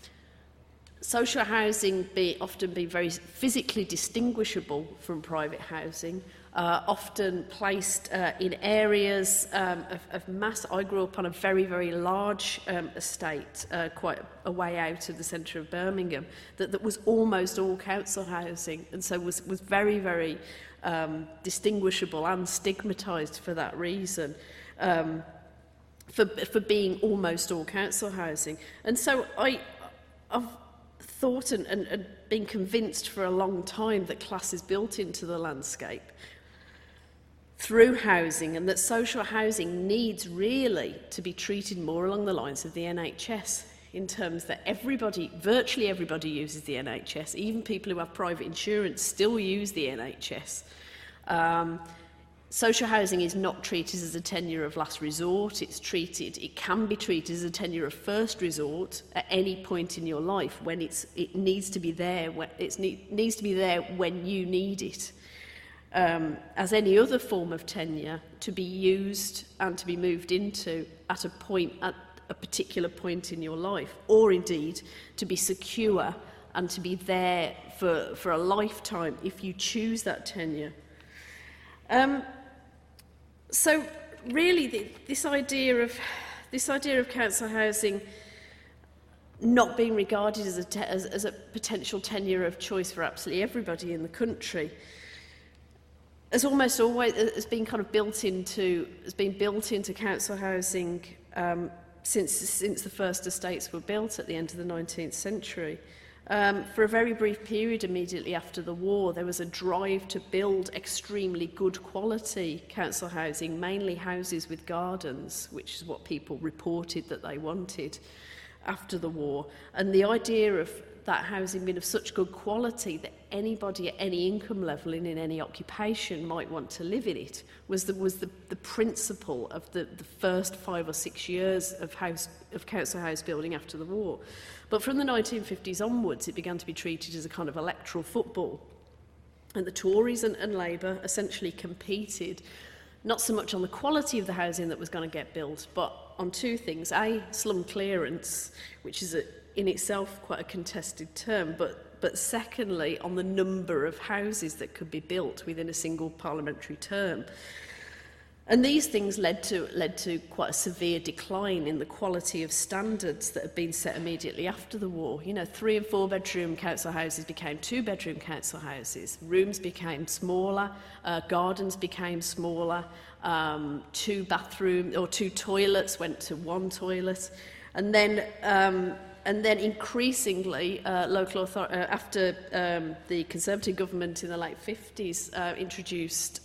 social housing often be very physically distinguishable from private housing, often placed in areas of mass. I grew up on a very, very large estate, quite a way out of the centre of Birmingham, that was almost all council housing, and so was very, very distinguishable and stigmatised for that reason, for being almost all council housing. And so I've thought and been convinced for a long time that class is built into the landscape through housing, and that social housing needs really to be treated more along the lines of the NHS, in terms that virtually everybody uses the NHS. Even people who have private insurance still use the NHS. Social housing is not treated as a tenure of last resort. It can be treated as a tenure of first resort at any point in your life when it needs to be there. Needs to be there when you need it. As any other form of tenure, to be used and to be moved into at a particular point in your life, or indeed to be secure and to be there for a lifetime if you choose that tenure. So really, this idea of council housing not being regarded as a potential tenure of choice for absolutely everybody in the country has almost always been kind of built into council housing since the first estates were built at the end of the 19th century. For a very brief period immediately after the war, there was a drive to build extremely good quality council housing, mainly houses with gardens, which is what people reported that they wanted after the war. And the idea of that housing being of such good quality that anybody at any income level and in any occupation might want to live in it was the principle of the first 5 or 6 years of council house building after the war. But from the 1950s onwards, it began to be treated as a kind of electoral football. And the Tories and Labour essentially competed not so much on the quality of the housing that was going to get built, but on two things. A, slum clearance, which is in itself quite a contested term, but secondly, on the number of houses that could be built within a single parliamentary term. And these things led to quite a severe decline in the quality of standards that had been set immediately after the war. You know, 3 and 4 bedroom council houses became 2 bedroom council houses. Rooms became smaller, gardens became smaller, 2 bathrooms or 2 toilets went to 1 toilet, and then increasingly, local authority, after the Conservative government in the late 50s introduced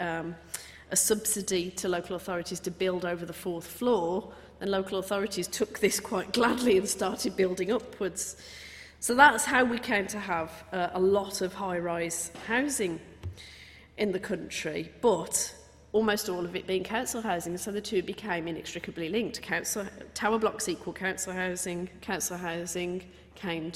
a subsidy to local authorities to build over the 4th floor, and local authorities took this quite gladly and started building upwards. So that's how we came to have a lot of high-rise housing in the country, but almost all of it being council housing, so the two became inextricably linked. Tower blocks equal council housing came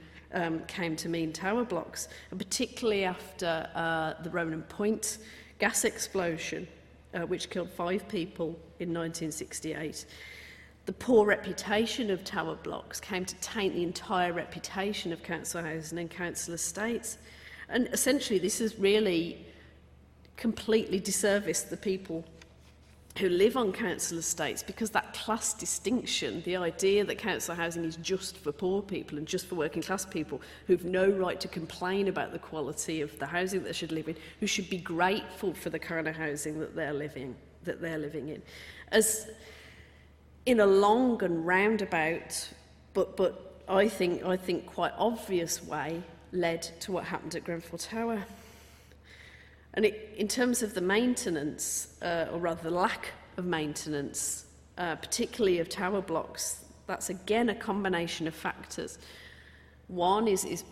to mean tower blocks, and particularly after the Ronan Point gas explosion, which killed 5 people in 1968. The poor reputation of tower blocks came to taint the entire reputation of council housing and council estates. And essentially this has really completely disserviced the people who live on council estates, because that class distinction, the idea that council housing is just for poor people and just for working class people who've no right to complain about the quality of the housing that they should live in, who should be grateful for the kind of housing that they're living in, as in a long and roundabout but I think quite obvious way led to what happened at Grenfell Tower. And in terms of the maintenance, or rather the lack of maintenance, particularly of tower blocks, that's again a combination of factors. One is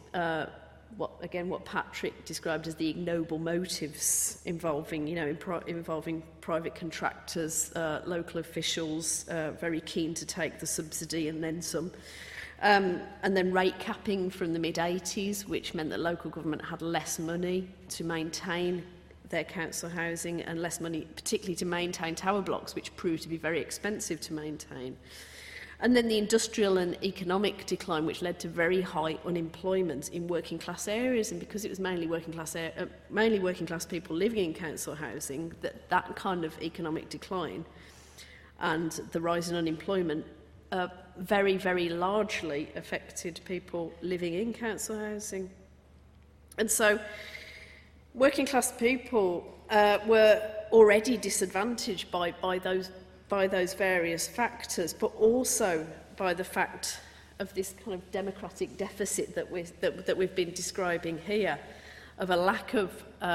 what Patrick described as the ignoble motives involving, involving private contractors, local officials, very keen to take the subsidy and then some. And then rate capping from the mid-80s, which meant that local government had less money to maintain their council housing and less money particularly to maintain tower blocks, which proved to be very expensive to maintain. And then the industrial and economic decline, which led to very high unemployment in working class areas, and because it was mainly working class people living in council housing, that kind of economic decline and the rise in unemployment very, very largely affected people living in council housing. And so working class people were already disadvantaged by those various factors, but also by the fact of this kind of democratic deficit that we've been describing here, of a lack of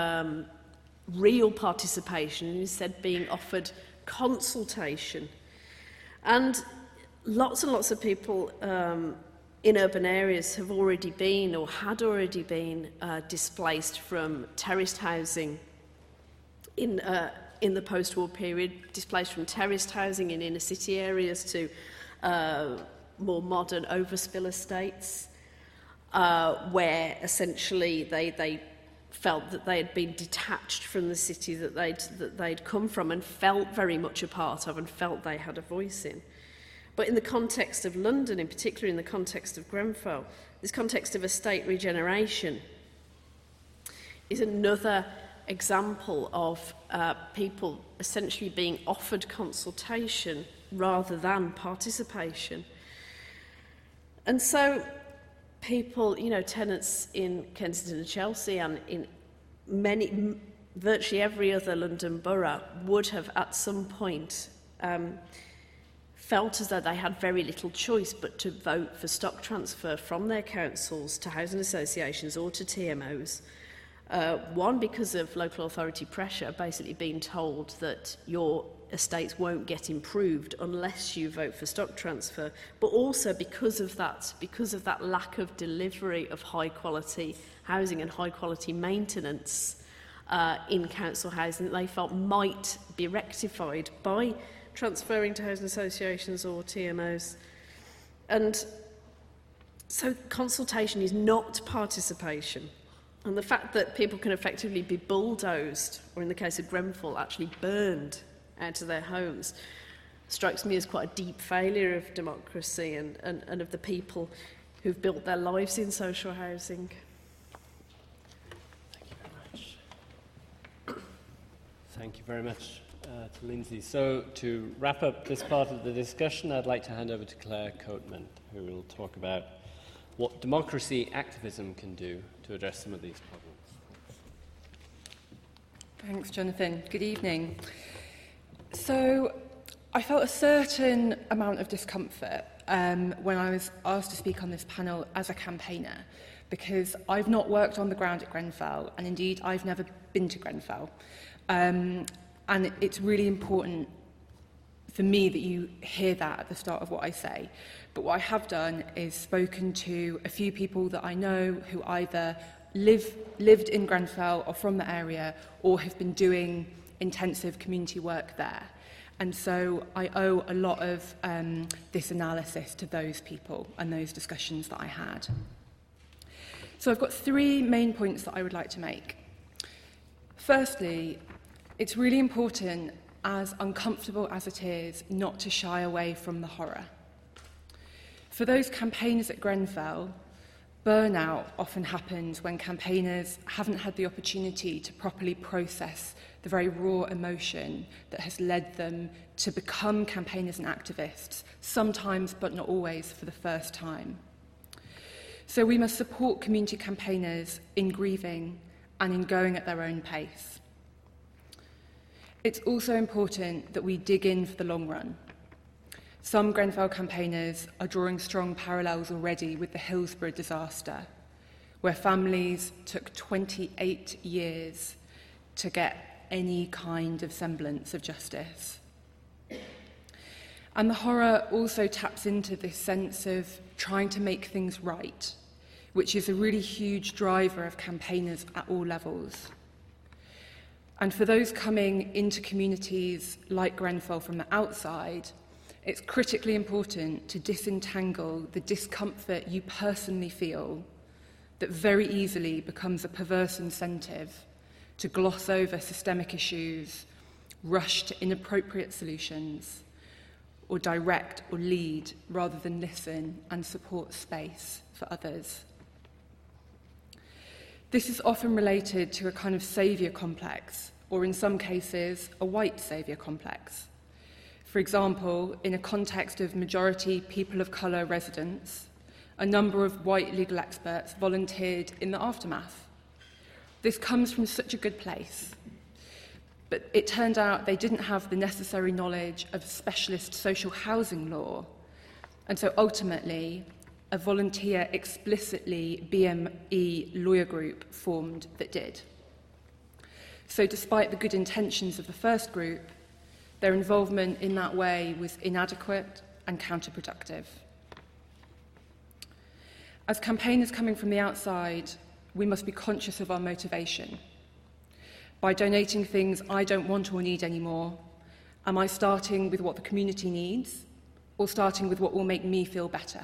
real participation, and instead being offered consultation. And lots of people in urban areas have already been or had already been displaced from terraced housing in the post-war period, displaced from terraced housing in inner city areas to more modern overspill estates, where essentially they felt that they had been detached from the city that they'd come from and felt very much a part of and felt they had a voice in. But in the context of London, in particular in the context of Grenfell, this context of estate regeneration is another example of people essentially being offered consultation rather than participation. And so people, tenants in Kensington and Chelsea and in virtually every other London borough would have at some point felt as though they had very little choice but to vote for stock transfer from their councils to housing associations or to TMOs. One, because of local authority pressure, basically being told that your estates won't get improved unless you vote for stock transfer, but also because of that lack of delivery of high quality housing and high quality maintenance in council housing that they felt might be rectified by transferring to housing associations or TMOs. And so consultation is not participation. And the fact that people can effectively be bulldozed, or in the case of Grenfell, actually burned out of their homes, strikes me as quite a deep failure of democracy and of the people who've built their lives in social housing. Thank you very much. to Lindsay. So to wrap up this part of the discussion, I'd like to hand over to Claire Coatman, who will talk about what democracy activism can do to address some of these problems. Thanks, Jonathan. Good evening. So I felt a certain amount of discomfort when I was asked to speak on this panel as a campaigner, because I've not worked on the ground at Grenfell, and indeed I've never been to Grenfell. And it's really important for me that you hear that at the start of what I say. But what I have done is spoken to a few people that I know who either lived in Grenfell or from the area, or have been doing intensive community work there. And so I owe a lot of this analysis to those people and those discussions that I had. So I've got 3 main points that I would like to make. Firstly, it's really important, as uncomfortable as it is, not to shy away from the horror. For those campaigners at Grenfell, burnout often happens when campaigners haven't had the opportunity to properly process the very raw emotion that has led them to become campaigners and activists, sometimes but not always for the first time. So we must support community campaigners in grieving and in going at their own pace. It's also important that we dig in for the long run. Some Grenfell campaigners are drawing strong parallels already with the Hillsborough disaster, where families took 28 years to get any kind of semblance of justice. And the horror also taps into this sense of trying to make things right, which is a really huge driver of campaigners at all levels. And for those coming into communities like Grenfell from the outside, it's critically important to disentangle the discomfort you personally feel that very easily becomes a perverse incentive to gloss over systemic issues, rush to inappropriate solutions, or direct or lead rather than listen and support space for others. This is often related to a kind of saviour complex, or in some cases, a white saviour complex. For example, in a context of majority people of colour residents, a number of white legal experts volunteered in the aftermath. This comes from such a good place, but it turned out they didn't have the necessary knowledge of specialist social housing law, and so ultimately a volunteer explicitly BME lawyer group formed that did. So despite the good intentions of the first group, their involvement in that way was inadequate and counterproductive. As campaigners coming from the outside, we must be conscious of our motivation. By donating things I don't want or need anymore, am I starting with what the community needs, or starting with what will make me feel better?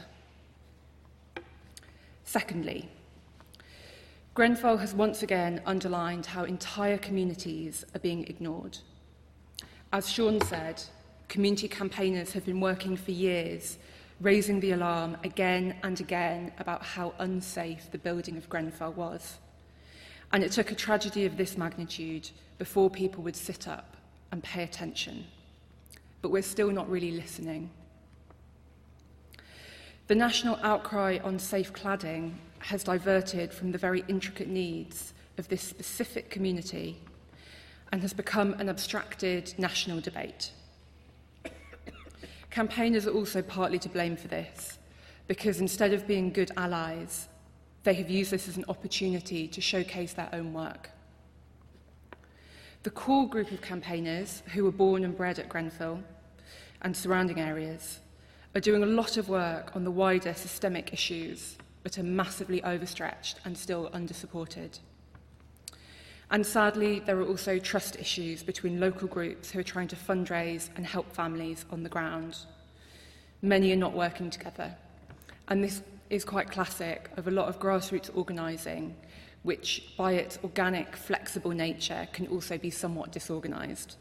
Secondly, Grenfell has once again underlined how entire communities are being ignored. As Sean said, community campaigners have been working for years, raising the alarm again and again about how unsafe the building of Grenfell was. And it took a tragedy of this magnitude before people would sit up and pay attention. But we're still not really listening. The national outcry on safe cladding has diverted from the very intricate needs of this specific community and has become an abstracted national debate. Campaigners are also partly to blame for this, because instead of being good allies, they have used this as an opportunity to showcase their own work. The core group of campaigners who were born and bred at Grenfell and surrounding areas are doing a lot of work on the wider systemic issues, but are massively overstretched and still under-supported. And sadly, there are also trust issues between local groups who are trying to fundraise and help families on the ground. Many are not working together. And this is quite classic of a lot of grassroots organising, which by its organic, flexible nature can also be somewhat disorganised.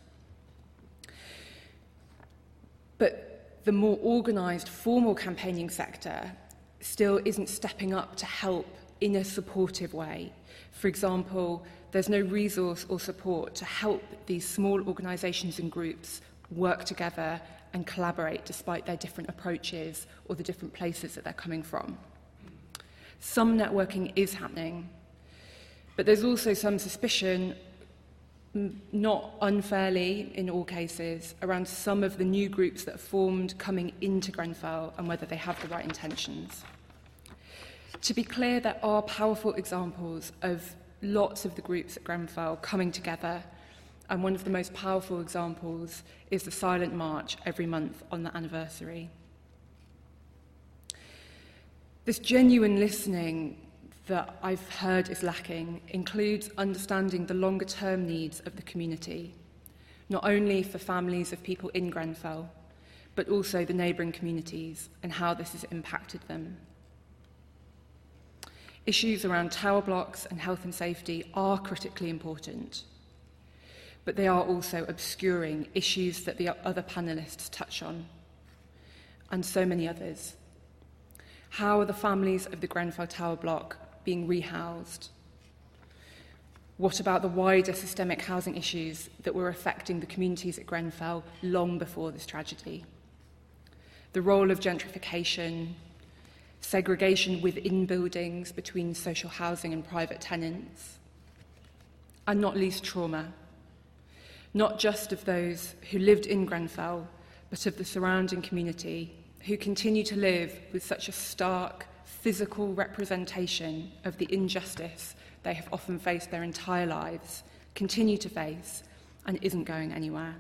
But the more organised, formal campaigning sector still isn't stepping up to help in a supportive way. For example, there's no resource or support to help these small organisations and groups work together and collaborate despite their different approaches or the different places that they're coming from. Some networking is happening, but there's also some suspicion, not unfairly in all cases, around some of the new groups that are formed coming into Grenfell and whether they have the right intentions. To be clear, there are powerful examples of lots of the groups at Grenfell coming together, and one of the most powerful examples is the silent march every month on the anniversary. This genuine listening that I've heard is lacking includes understanding the longer-term needs of the community, not only for families of people in Grenfell, but also the neighbouring communities and how this has impacted them. Issues around tower blocks and health and safety are critically important, but they are also obscuring issues that the other panellists touch on, and so many others. How are the families of the Grenfell Tower block being rehoused? What about the wider systemic housing issues that were affecting the communities at Grenfell long before this tragedy? The role of gentrification, segregation within buildings between social housing and private tenants, and not least trauma, not just of those who lived in Grenfell, but of the surrounding community who continue to live with such a stark physical representation of the injustice they have often faced their entire lives, continue to face, and isn't going anywhere.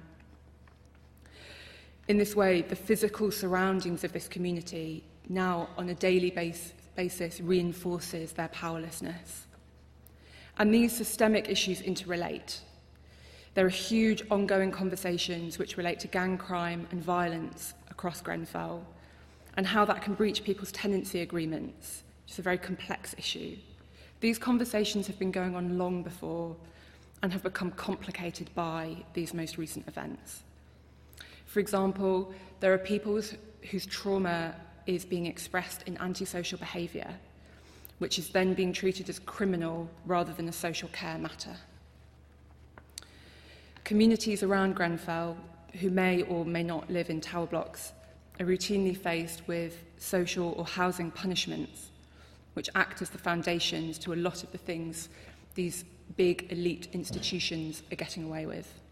In this way, the physical surroundings of this community now on a daily basis reinforces their powerlessness. And these systemic issues interrelate. There are huge ongoing conversations which relate to gang crime and violence across Grenfell and how that can breach people's tenancy agreements, which is a very complex issue. These conversations have been going on long before and have become complicated by these most recent events. For example, there are people whose trauma is being expressed in antisocial behaviour, which is then being treated as criminal rather than a social care matter. Communities around Grenfell who may or may not live in tower blocks are routinely faced with social or housing punishments, which act as the foundations to a lot of the things these big elite institutions are getting away with.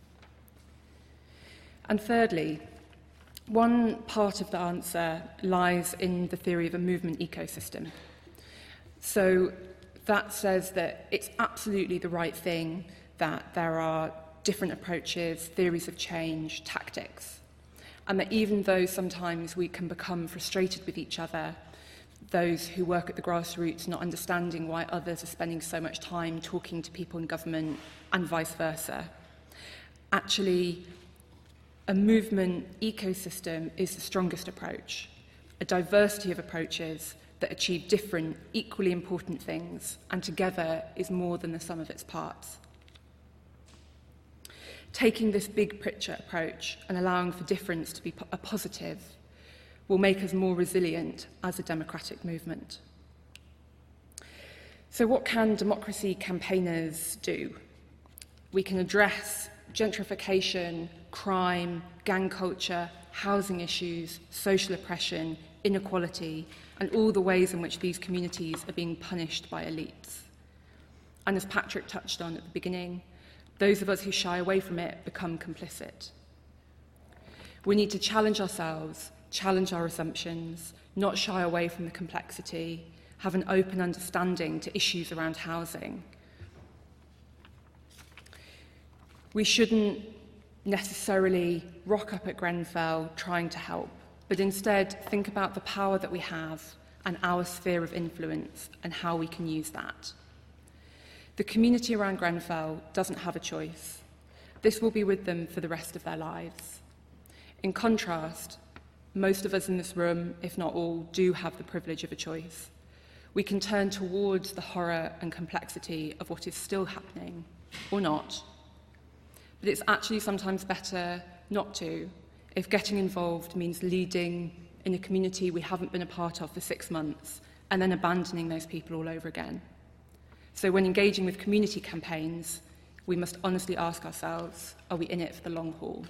And thirdly, one part of the answer lies in the theory of a movement ecosystem. So that says that it's absolutely the right thing that there are different approaches, theories of change, tactics, and that even though sometimes we can become frustrated with each other, those who work at the grassroots not understanding why others are spending so much time talking to people in government and vice versa, actually a movement ecosystem is the strongest approach, a diversity of approaches that achieve different, equally important things, and together is more than the sum of its parts. Taking this big picture approach and allowing for difference to be a positive will make us more resilient as a democratic movement. So what can democracy campaigners do? We can address gentrification, crime, gang culture, housing issues, social oppression, inequality, and all the ways in which these communities are being punished by elites. And as Patrick touched on at the beginning, those of us who shy away from it become complicit. We need to challenge ourselves, challenge our assumptions, not shy away from the complexity, have an open understanding to issues around housing. We shouldn't necessarily rock up at Grenfell trying to help, but instead think about the power that we have and our sphere of influence and how we can use that. The community around Grenfell doesn't have a choice. This will be with them for the rest of their lives. In contrast, most of us in this room, if not all, do have the privilege of a choice. We can turn towards the horror and complexity of what is still happening, or not. But it's actually sometimes better not to, if getting involved means leading in a community we haven't been a part of for 6 months and then abandoning those people all over again. So when engaging with community campaigns, we must honestly ask ourselves, are we in it for the long haul?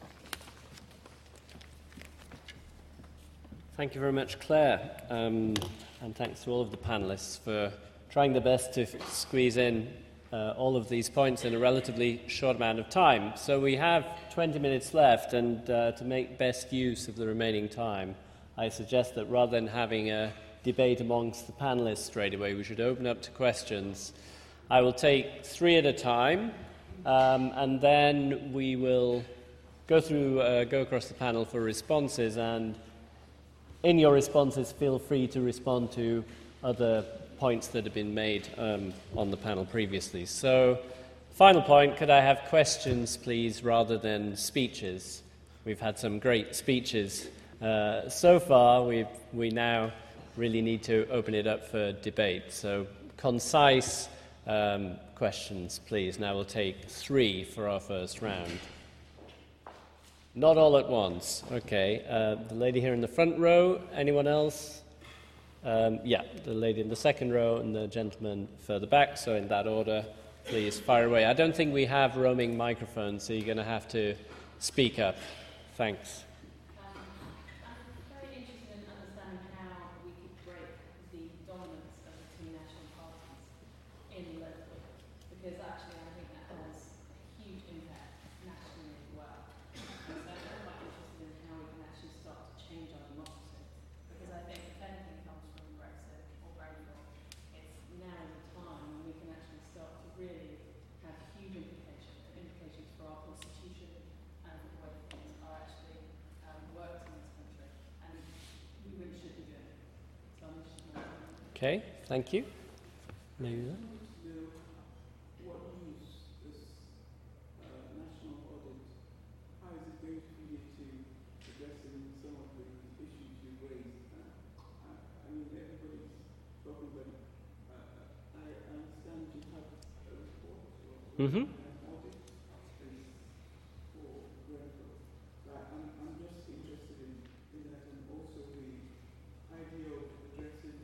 Thank you very much, Claire. And thanks to all of the panellists for trying their best to squeeze in all of these points in a relatively short amount of time. So we have 20 minutes left, and to make best use of the remaining time, I suggest that rather than having a debate amongst the panellists straight away, we should open up to questions. I will take 3 at a time, and then we will go across the panel for responses, and in your responses, feel free to respond to other points that have been made on the panel previously. So, final point, could I have questions, please, rather than speeches? We've had some great speeches so far. We now really need to open it up for debate. So, concise questions, please. Now we'll take 3 for our first round. Not all at once. Okay. The lady here in the front row. Anyone else? Yeah, the lady in the second row and the gentleman further back. So in that order, please fire away. I don't think we have roaming microphones, so you're going to have to speak up. Thanks. Okay, thank you. Maybe that. What use this national audit, how is it going to be to addressing some of the issues you raised? I mean, everybody's talking about, I understand you have a report or an audit for Grenfell. So I'm just interested in that, and also the idea of addressing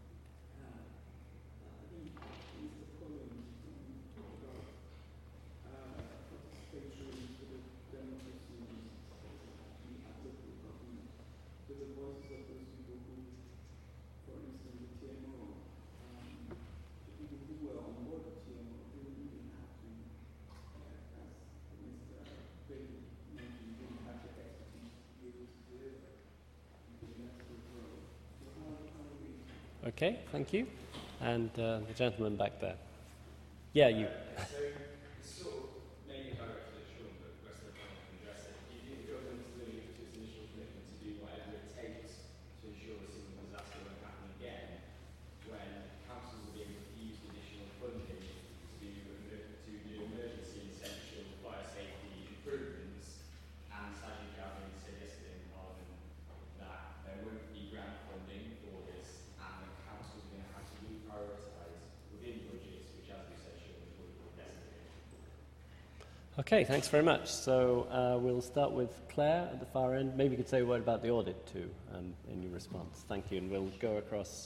Okay, thank you. And the gentleman back there. Yeah, you. So, it's sort of mainly directed at Sean, but the rest of the panel can address it. Do you think the government is willing to its initial commitment to do whatever it takes to ensure a similar disaster won't happen again, when councils are being refused additional funding to do emergency and essential fire safety improvements, and Sajid Javid said yesterday in Parliament that there won't be grant funding for this, and the councils are going to have to reprioritise within budgets, which, as we said, should be politically designated. Okay, thanks very much. So we'll start with Claire at the far end. Maybe you could say a word about the audit too in your response. Thank you, and we'll go across.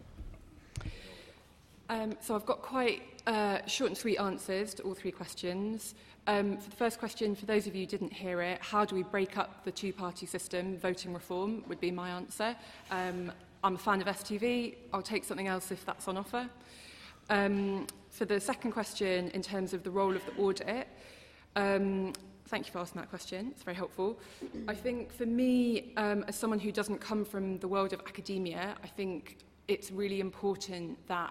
So I've got quite short and sweet answers to all 3 questions. For the first question, for those of you who didn't hear it, how do we break up the 2-party system? Voting reform would be my answer. I'm a fan of STV. I'll take something else if that's on offer. For the second question, in terms of the role of the audit, thank you for asking that question. It's very helpful. I think for me, as someone who doesn't come from the world of academia, I think it's really important that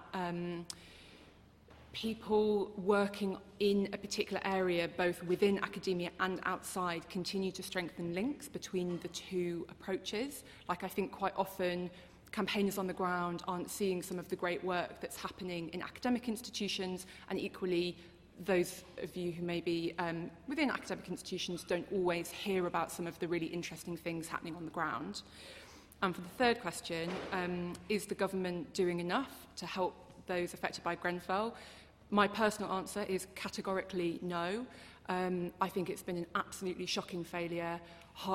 people working in a particular area, both within academia and outside, continue to strengthen links between the 2 approaches. Like, I think quite often campaigners on the ground aren't seeing some of the great work that's happening in academic institutions, and equally those of you who may be within academic institutions don't always hear about some of the really interesting things happening on the ground. And for the third question, is the government doing enough to help those affected by Grenfell? My personal answer is categorically no. I think it's been an absolutely shocking failure.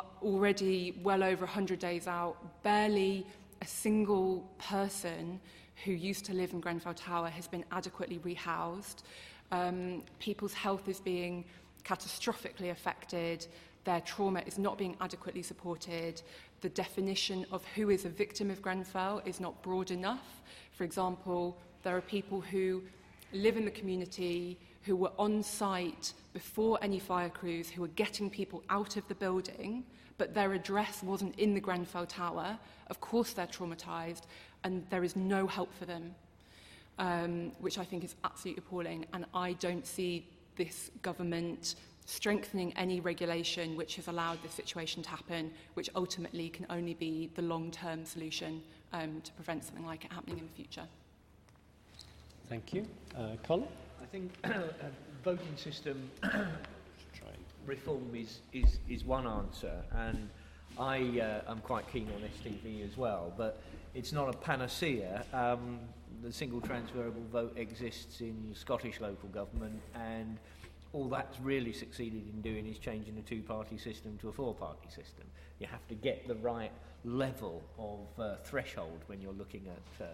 Already well over 100 days out, barely a single person who used to live in Grenfell Tower has been adequately rehoused. People's health is being catastrophically affected. Their trauma is not being adequately supported. The definition of who is a victim of Grenfell is not broad enough. For example, there are people who live in the community, who were on site before any fire crews, who were getting people out of the building, but their address wasn't in the Grenfell Tower. Of course they're traumatised, and there is no help for them, which I think is absolutely appalling. And I don't see this government strengthening any regulation which has allowed this situation to happen, which ultimately can only be the long-term solution to prevent something like it happening in the future. Thank you. Colin? I think voting system reform is one answer, and I am quite keen on STV as well, but it's not a panacea. The single transferable vote exists in Scottish local government, and all that's really succeeded in doing is changing a two-party system to a four-party system. You have to get the right level of threshold when you're looking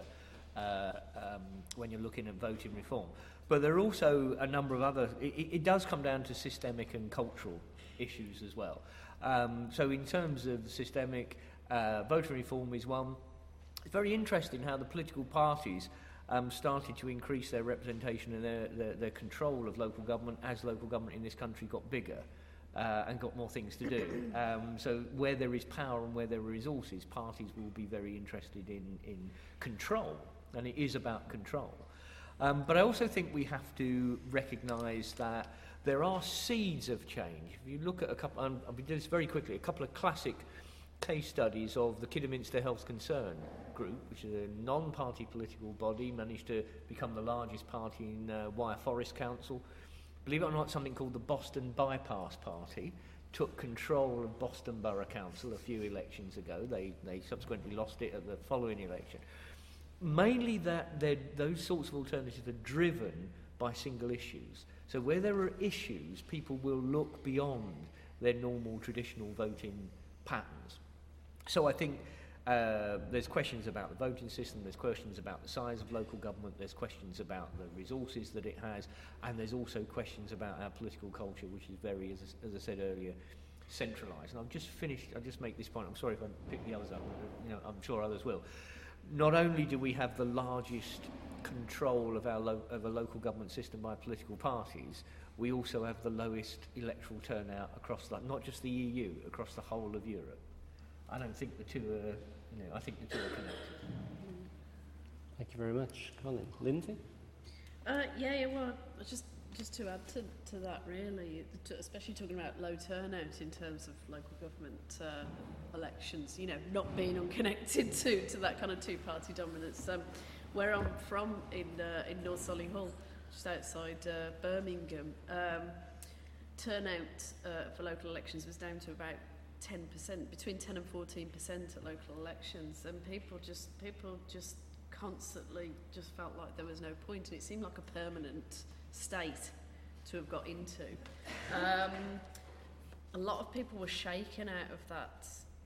at voting reform. But there are also a number of other. It does come down to systemic and cultural issues as well. So in terms of systemic, voting reform is one. It's very interesting how the political parties started to increase their representation and their control of local government as local government in this country got bigger and got more things to do. So where there is power and where there are resources, parties will be very interested in control, and it is about control. But I also think we have to recognise that there are seeds of change. If you look at a couple, I'll be doing this very quickly, a couple of classic case studies of the Kidderminster Health Concern Group, which is a non-party political body, managed to become the largest party in Wyre Forest Council. Believe it or not, something called the Boston Bypass Party took control of Boston Borough Council a few elections ago. They subsequently lost it at the following election. Mainly those sorts of alternatives are driven by single issues. So where there are issues, people will look beyond their normal traditional voting patterns. So I think there's questions about the voting system, there's questions about the size of local government, there's questions about the resources that it has, and there's also questions about our political culture, which is very, as I said earlier, centralised. And I've just finished, I'll just make this point, I'm sorry if I pick the others up, I'm sure others will. Not only do we have the largest control of a local government system by political parties, we also have the lowest electoral turnout across, not just the EU, across the whole of Europe. I don't think the two are, I think the two are connected. Thank you very much, Colin. Lindsay? Well, just to add to that, really, especially talking about low turnout in terms of local government elections, not being unconnected to that kind of two-party dominance. Where I'm from in North Solihull, just outside Birmingham, turnout for local elections was down to about 10%, between 10 and 14% at local elections, and people just constantly just felt like there was no point, and it seemed like a permanent state to have got into. A lot of people were shaken out of that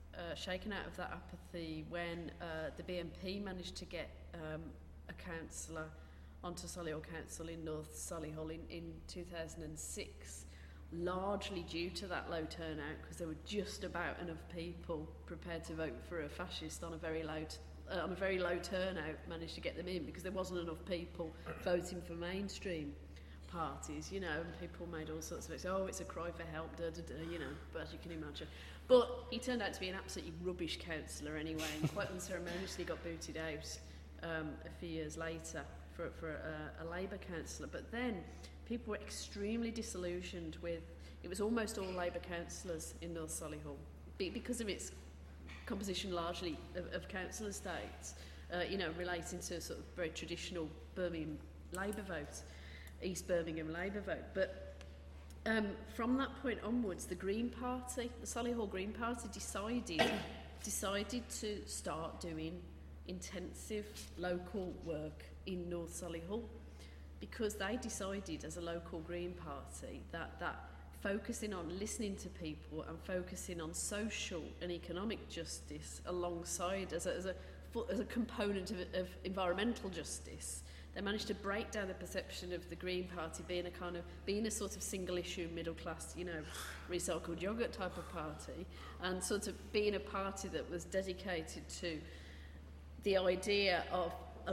apathy when the BNP managed to get a councillor onto Solihull Council in North Solihull in 2006, largely due to that low turnout, because there were just about enough people prepared to vote for a fascist on a very low turnout, managed to get them in because there wasn't enough people voting for mainstream parties, and people made all sorts of it's a cry for help, but as you can imagine. But he turned out to be an absolutely rubbish councillor anyway, and quite unceremoniously got booted out a few years later for a Labour councillor. But then people were extremely disillusioned with, it was almost all Labour councillors in North Solihull, because of its composition largely of council estates, relating to sort of very traditional Birmingham Labour vote, East Birmingham Labour vote. But from that point onwards, the Green Party, the Solihull Green Party, decided to start doing intensive local work in North Solihull, because they decided as a local Green Party that focusing on listening to people and focusing on social and economic justice alongside as a as a component of environmental justice. They managed to break down the perception of the Green Party being a sort of single issue middle class, recycled yogurt type of party, and sort of being a party that was dedicated to the idea of a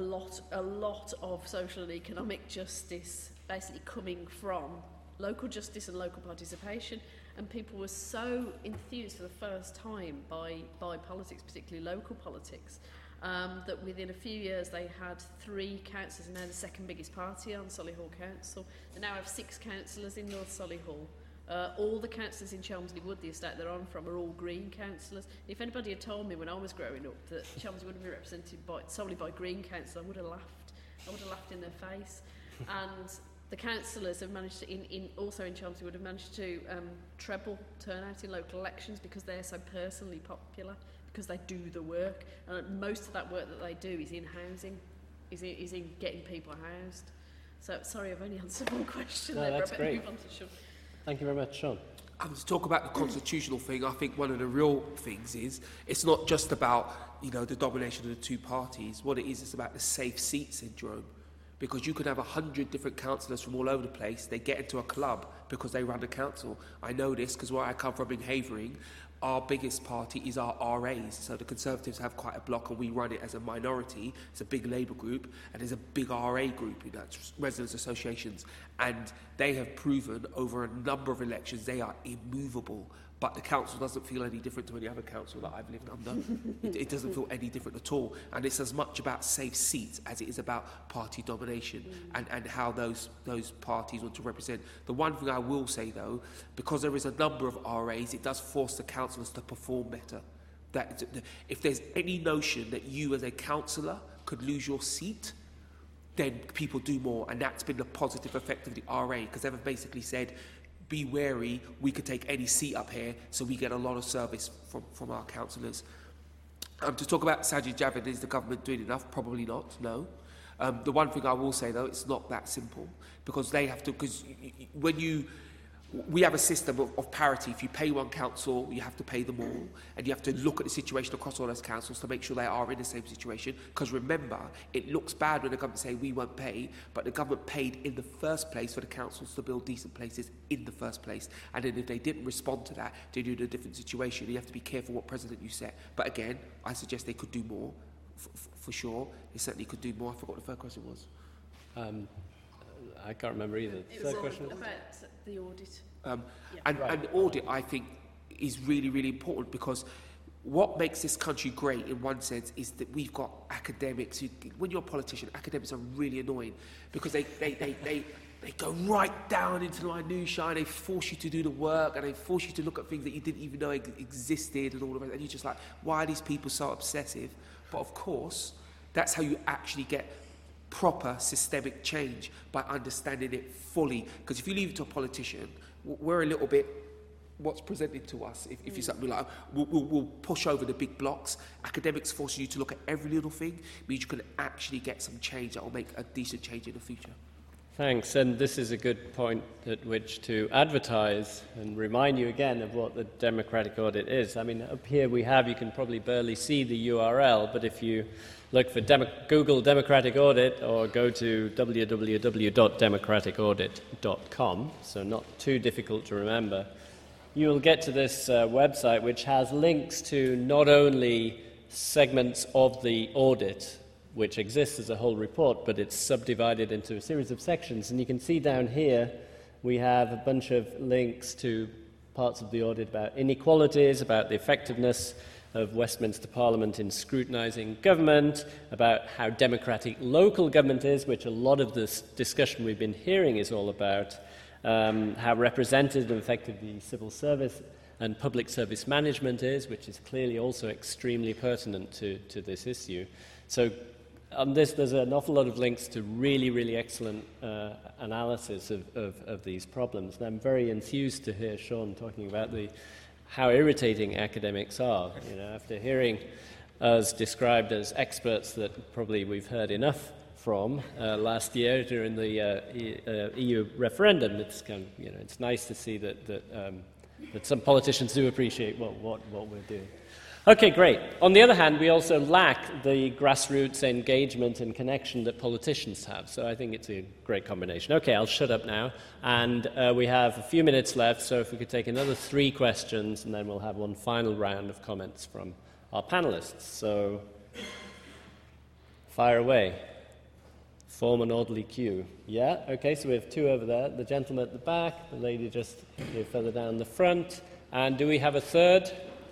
lot of social and economic justice basically coming from local justice and local participation. And people were so enthused for the first time by politics, particularly local politics, that within a few years they had 3 councillors, and now the second biggest party on Solihull Council. They now have 6 councillors in North Solihull. All the councillors in Chelmsley Wood, the estate they're on from, are all Green councillors. If anybody had told me when I was growing up that Chelmsley would be represented solely by Green councillors, I would have laughed. I would have laughed in their face. And the councillors have managed to, also in Chelmsley would have managed to treble turnout in local elections because they're so personally popular, because they do the work. And most of that work that they do is in housing, is in getting people housed. So, sorry, I've only answered one question there, that's but I better great. move on to Sean. Thank you very much, Sean. To talk about the constitutional thing, I think one of the real things is it's not just about the domination of the 2 parties. What it is, it's about the safe seat syndrome. Because you could have 100 different councillors from all over the place. They get into a club because they run the council. I know this because where I come from in Havering, our biggest party is our RAs. So the Conservatives have quite a block and we run it as a minority. It's a big Labour group and there's a big RA group, that's residents' associations. And they have proven over a number of elections they are immovable. But the council doesn't feel any different to any other council that I've lived under. It doesn't feel any different at all. And it's as much about safe seats as it is about party domination and how those parties want to represent. The one thing I will say, though, because there is a number of RAs, it does force the councillors to perform better. That if there's any notion that you as a councillor could lose your seat, then people do more. And that's been the positive effect of the RA, because they've basically said, be wary, we could take any seat up here, so we get a lot of service from our councillors. To talk about Sajid Javid, is the government doing enough? Probably not, no. The one thing I will say, though, it's not that simple, because they have to, because we have a system of parity. If you pay one council, you have to pay them all, and you have to look at the situation across all those councils to make sure they are in the same situation, because remember, it looks bad when the government say we won't pay, but the government paid in the first place for the councils to build decent places in the first place, and then if they didn't respond to that, they're in a different situation. You have to be careful what precedent you set. But again, I suggest they could do more, for sure. They certainly could do more. I forgot what the first question was. I can't remember either. It was about the audit. And audit, I think, is really, really important, because what makes this country great in one sense is that we've got academics. When you're a politician, academics are really annoying because they go right down into the minutiae, and they force you to do the work, and they force you to look at things that you didn't even know existed and all of it. And you're just like, why are these people so obsessive? But of course, that's how you actually get proper systemic change, by understanding it fully. Because if you leave it to a politician, we're a little bit what's presented to us. If you something like, we'll push over the big blocks. Academics forcing you to look at every little thing means you can actually get some change that will make a decent change in the future. Thanks, and this is a good point at which to advertise and remind you again of what the democratic audit is. I mean, up here you can probably barely see the URL, but if you look for Google Democratic Audit or go to www.democraticaudit.com, so not too difficult to remember, you will get to this website which has links to not only segments of the audit, which exists as a whole report, but it's subdivided into a series of sections. And you can see down here we have a bunch of links to parts of the audit about inequalities, about the effectiveness of Westminster Parliament in scrutinising government, about how democratic local government is, which a lot of this discussion we've been hearing is all about, how representative and effective the civil service and public service management is, which is clearly also extremely pertinent to this issue. So on this, there's an awful lot of links to really, really excellent analysis of these problems. And I'm very enthused to hear Sean talking about how irritating academics are. After hearing us described as experts that probably we've heard enough from last year during the EU referendum, it's it's nice to see that some politicians do appreciate what we're doing. Okay, great. On the other hand, we also lack the grassroots engagement and connection that politicians have, so I think it's a great combination. Okay, I'll shut up now, and we have a few minutes left, so if we could take another 3 questions, and then we'll have one final round of comments from our panelists. So, fire away. Form an orderly queue. Yeah, okay, so we have 2 over there. The gentleman at the back, the lady just here further down the front, and do we have a third?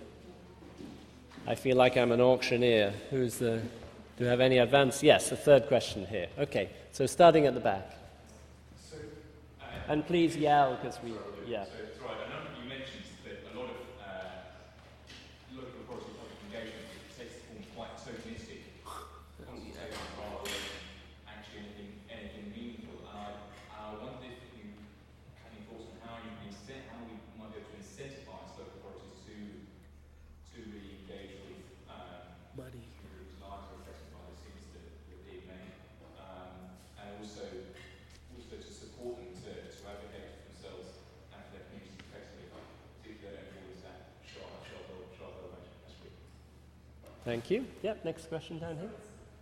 I feel like I'm an auctioneer. Do we have any advance? Yes, a third question here. Okay, so starting at the back. So, and please yell, because we, yeah. So, it's right. I know you mentioned that a lot of authority public engagement takes the form quite tokenistic consultation rather than actually anything meaningful. And I wonder if you have any thoughts on how we might be able to incentivise local authorities to really engage with whose lives are affected by the decisions that are being made, and also to support them to advocate for themselves and for their communities effectively, particularly their areas that Charlotte mentioned last week. Thank you. Yep, next question down here.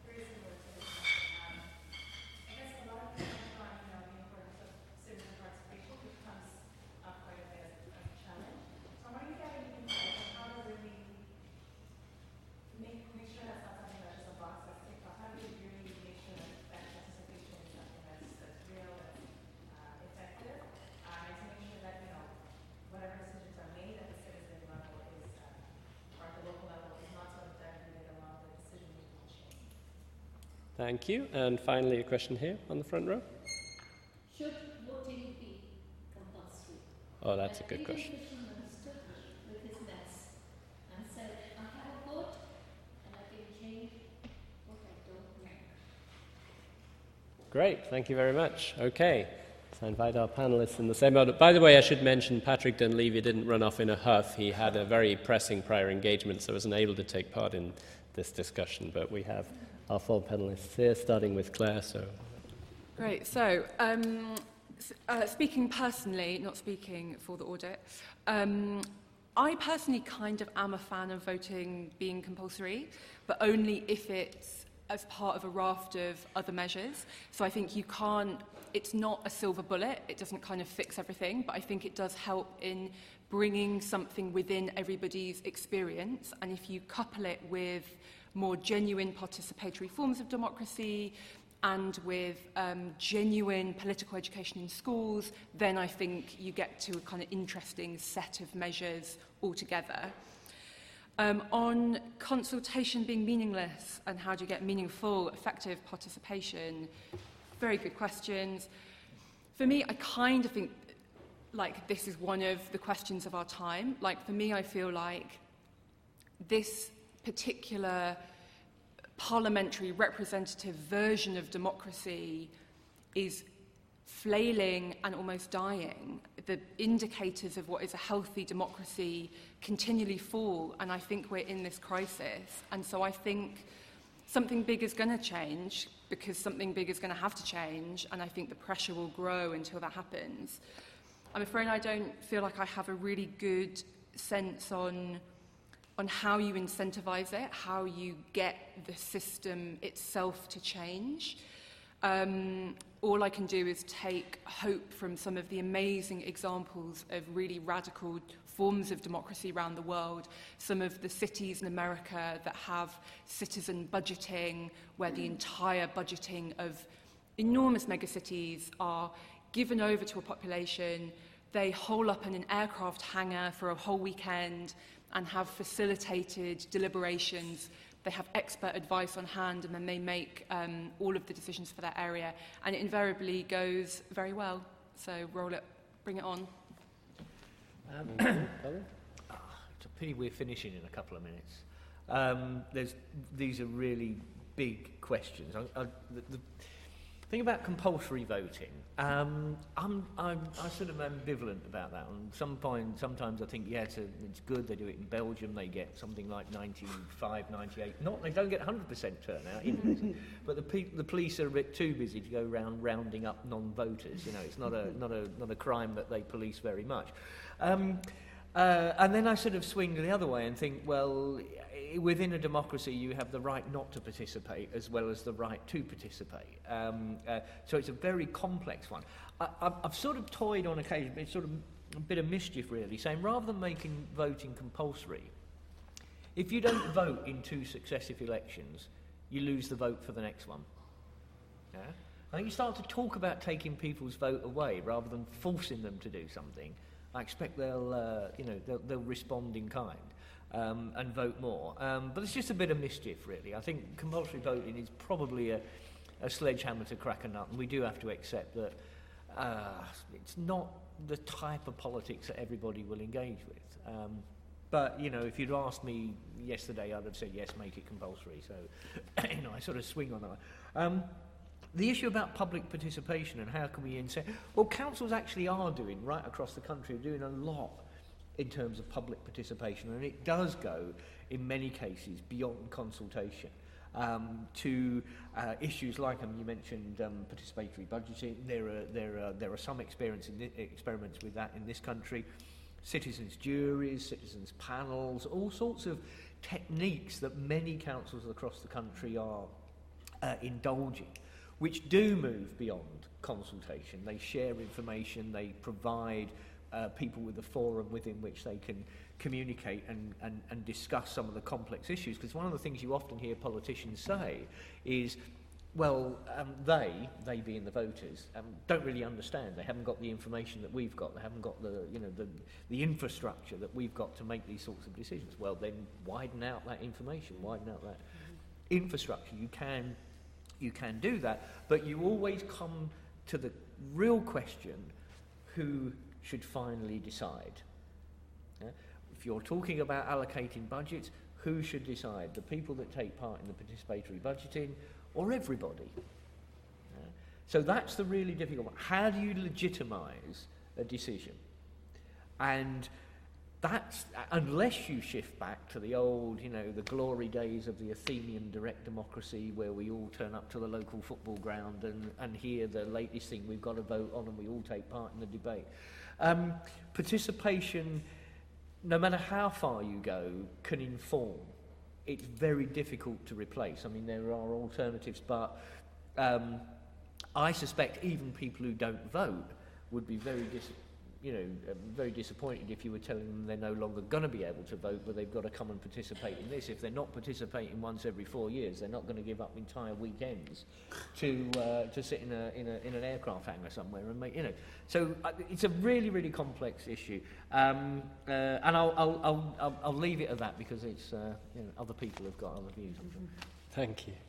Thank you. And finally, a question here on the front row. Should voting be compulsory? Oh, that's a good question. Minister with his mess and said, I have a vote and I can change what I don't know. Great, thank you very much. Okay, so I invite our panelists in the same order. By the way, I should mention Patrick Dunleavy didn't run off in a huff. He had a very pressing prior engagement, so wasn't able to take part in this discussion. But we have our 4 panelists here, starting with Claire. So, great. So, speaking personally, not speaking for the audit, I personally kind of am a fan of voting being compulsory, but only if it's as part of a raft of other measures. So I think you can't, it's not a silver bullet, it doesn't kind of fix everything, but I think it does help in bringing something within everybody's experience. And if you couple it with more genuine participatory forms of democracy and with genuine political education in schools, then I think you get to a kind of interesting set of measures altogether. On consultation being meaningless and how do you get meaningful, effective participation, very good questions. For me, I kind of think like this is one of the questions of our time. Like for me, I feel like this particular parliamentary representative version of democracy is flailing and almost dying. The indicators of what is a healthy democracy continually fall, and I think we're in this crisis. And so I think something big is going to change, because something big is going to have to change, and I think the pressure will grow until that happens. I'm afraid I don't feel like I have a really good sense on how you incentivize it, how you get the system itself to change. All I can do is take hope from some of the amazing examples of really radical forms of democracy around the world. Some of the cities in America that have citizen budgeting, where the entire budgeting of enormous megacities are given over to a population. They hole up in an aircraft hangar for a whole weekend and have facilitated deliberations. They have expert advice on hand, and then they make all of the decisions for that area. And it invariably goes very well. So roll it, bring it on. It's a pity we're finishing in a couple of minutes. These are really big questions. The thing about compulsory voting, I'm sort of ambivalent about that. And sometimes I think, yeah, it's good. They do it in Belgium. They get something like 95, 98. They don't get 100% turnout, but the police are a bit too busy to go around rounding up non-voters. You know, it's not a crime that they police very much. And then I sort of swing the other way and think, well, within a democracy you have the right not to participate as well as the right to participate. So it's a very complex one. I've sort of toyed on occasion, it's sort of a bit of mischief really, saying rather than making voting compulsory, if you don't vote in 2 successive elections, you lose the vote for the next one. Yeah? I think you start to talk about taking people's vote away rather than forcing them to do something. I expect they'll respond in kind and vote more. But it's just a bit of mischief, really. I think compulsory voting is probably a sledgehammer to crack a nut, and we do have to accept that it's not the type of politics that everybody will engage with. But, you know, if you'd asked me yesterday, I'd have said, yes, make it compulsory. So, you know, I sort of swing on that. The issue about public participation and how can we well, councils actually are doing, right across the country, doing a lot in terms of public participation, and it does go, in many cases, beyond consultation to issues like, you mentioned participatory budgeting. There are some experiments with that in this country. Citizens' juries, citizens' panels, all sorts of techniques that many councils across the country are indulging, which do move beyond consultation. They share information, they provide people with a forum within which they can communicate and discuss some of the complex issues. Because one of the things you often hear politicians say is, well, they being the voters, don't really understand. They haven't got the information that we've got. They haven't got the infrastructure that we've got to make these sorts of decisions. Well, then widen out that information, widen out that infrastructure. You can do that, but you always come to the real question: who should finally decide? Yeah? If you're talking about allocating budgets, who should decide? The people that take part in the participatory budgeting, or everybody? So that's the really difficult one. How do you legitimise a decision? And that's, unless you shift back to the old, the glory days of the Athenian direct democracy, where we all turn up to the local football ground and hear the latest thing we've got to vote on, and we all take part in the debate. Participation, no matter how far you go, can inform. It's very difficult to replace. I mean, there are alternatives, but I suspect even people who don't vote would be very disappointed if you were telling them they're no longer going to be able to vote, but they've got to come and participate in this. If they're not participating once every 4 years, they're not going to give up entire weekends to sit in an aircraft hangar somewhere and make. So it's a really, really complex issue, and I'll leave it at that because it's other people have got other views. Thank you.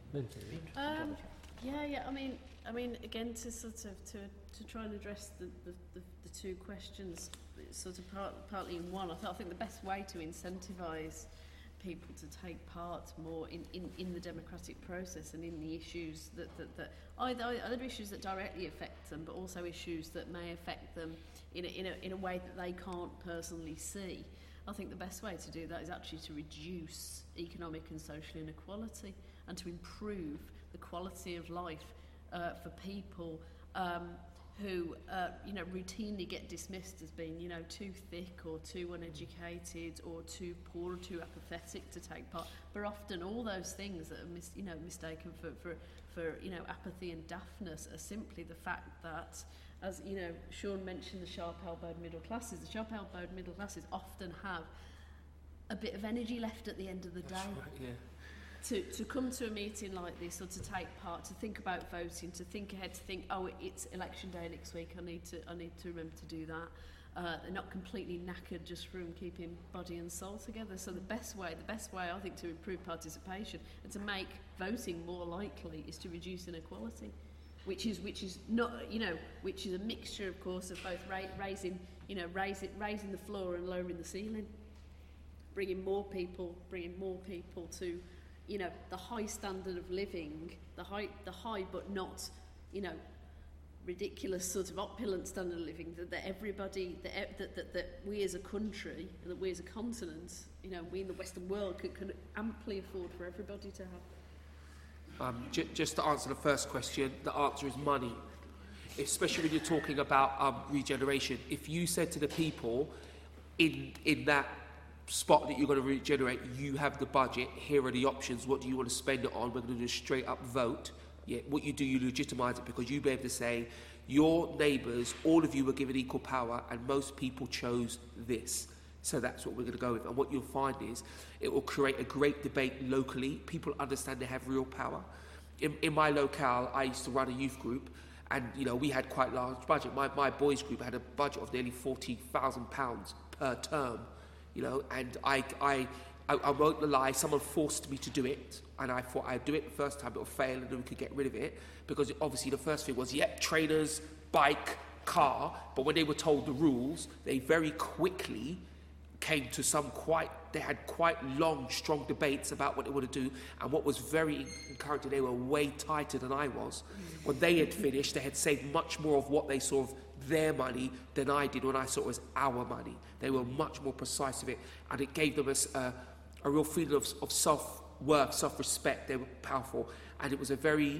I mean, again, to sort of to try and address the two questions, sort of partly in one. I think the best way to incentivise people to take part more in the democratic process and in the issues that either issues that directly affect them, but also issues that may affect them in a way that they can't personally see. I think the best way to do that is actually to reduce economic and social inequality and to improve the quality of life for people who routinely get dismissed as being too thick or too uneducated or too poor or too apathetic to take part. But often all those things that are mistaken for apathy and daftness are simply the fact that, as Sean mentioned, the sharp-elbowed middle classes. The sharp-elbowed middle classes often have a bit of energy left at the end of the day. That's right, yeah. To come to a meeting like this, or to take part, to think about voting, to think ahead, to think, oh, it's election day next week, I need to remember to do that. They're not completely knackered just from keeping body and soul together. So the best way I think to improve participation and to make voting more likely is to reduce inequality, which is not which is a mixture, of course, of both raising the floor and lowering the ceiling, bringing more people to the high standard of living, the high but not, ridiculous sort of opulent standard of living that everybody, that we as a country, that we as a continent, we in the Western world can amply afford for everybody to have. Just to answer the first question, the answer is money. Especially when you're talking about regeneration. If you said to the people, in that spot that you're going to regenerate, you have the budget, here are the options, what do you want to spend it on, we're going to do a straight up vote. Yeah, what you do, you legitimise it, because you'll be able to say, your neighbours, all of you were given equal power, and most people chose this. So that's what we're going to go with. And what you'll find is, it will create a great debate locally. People understand they have real power. In my locale, I used to run a youth group, and we had quite a large budget. My boys group had a budget of nearly £40,000 per term, and I won't lie, someone forced me to do it, and I thought I'd do it the first time, it'll fail, and then we could get rid of it, because obviously the first thing was, trainers, bike, car, but when they were told the rules, they very quickly came to they had quite long, strong debates about what they want to do, and what was very encouraging, they were way tighter than I was. When they had finished, they had saved much more of what they saw of their money than I did when I saw it was our money. They were much more precise with it, and it gave them a real feeling of self-worth, self-respect. They were powerful, and it was a very...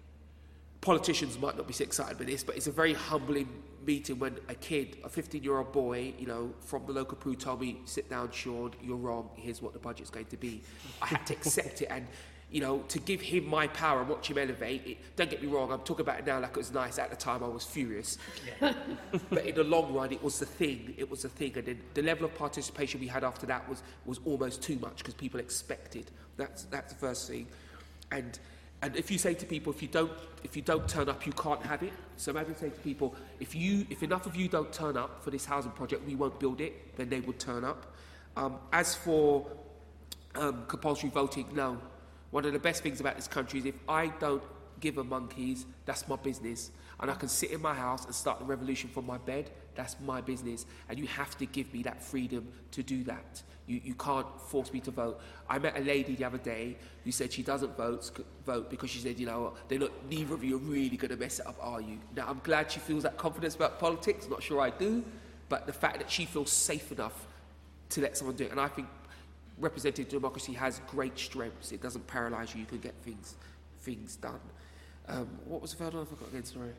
Politicians might not be so excited by this, but it's a very humbling meeting when a kid, a 15-year-old boy, from the local crew told me, sit down, Sean, you're wrong, here's what the budget's going to be. I had to accept it, and, to give him my power and watch him elevate, don't get me wrong, I'm talking about it now like it was nice. At the time, I was furious. Yeah. But in the long run, it was the thing, and then the level of participation we had after that was almost too much, because people expected. That's the first thing. And if you say to people, if you don't turn up, you can't have it. So imagine saying to people, if enough of you don't turn up for this housing project, we won't build it. Then they would turn up. As for compulsory voting, no. One of the best things about this country is if I don't give a monkeys, that's my business. And I can sit in my house and start the revolution from my bed. That's my business. And you have to give me that freedom to do that. You can't force me to vote. I met a lady the other day who said she doesn't vote because she said, neither of you are really going to mess it up, are you? Now, I'm glad she feels that confidence about politics. Not sure I do. But the fact that she feels safe enough to let someone do it. And I think representative democracy has great strengths. It doesn't paralyse you. You can get things done. What was the third one? I forgot again, sorry.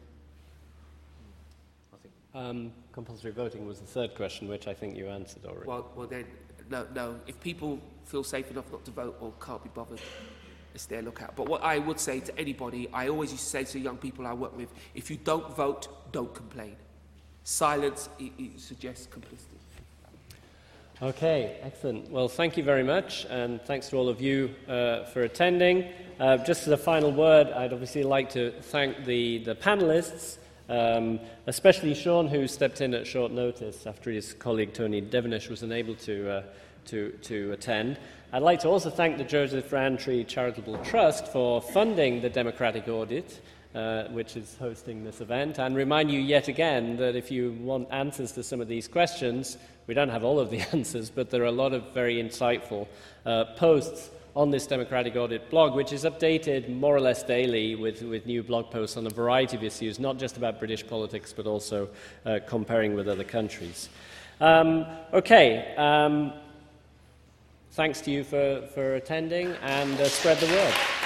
Compulsory voting was the third question, which I think you answered already. Well then, no. If people feel safe enough not to vote or can't be bothered, it's their lookout. But what I would say to anybody, I always used to say to young people I work with, if you don't vote, don't complain. Silence it suggests complicity. Okay, excellent. Well, thank you very much, and thanks to all of you for attending. Just as a final word, I'd obviously like to thank the panellists, especially Sean, who stepped in at short notice after his colleague Tony Devenish was unable to attend. I'd like to also thank the Joseph Rowntree Charitable Trust for funding the Democratic Audit, which is hosting this event, and remind you yet again that if you want answers to some of these questions, we don't have all of the answers, but there are a lot of very insightful posts on this Democratic Audit blog, which is updated more or less daily with new blog posts on a variety of issues, not just about British politics, but also comparing with other countries. Thanks to you for attending, and spread the word.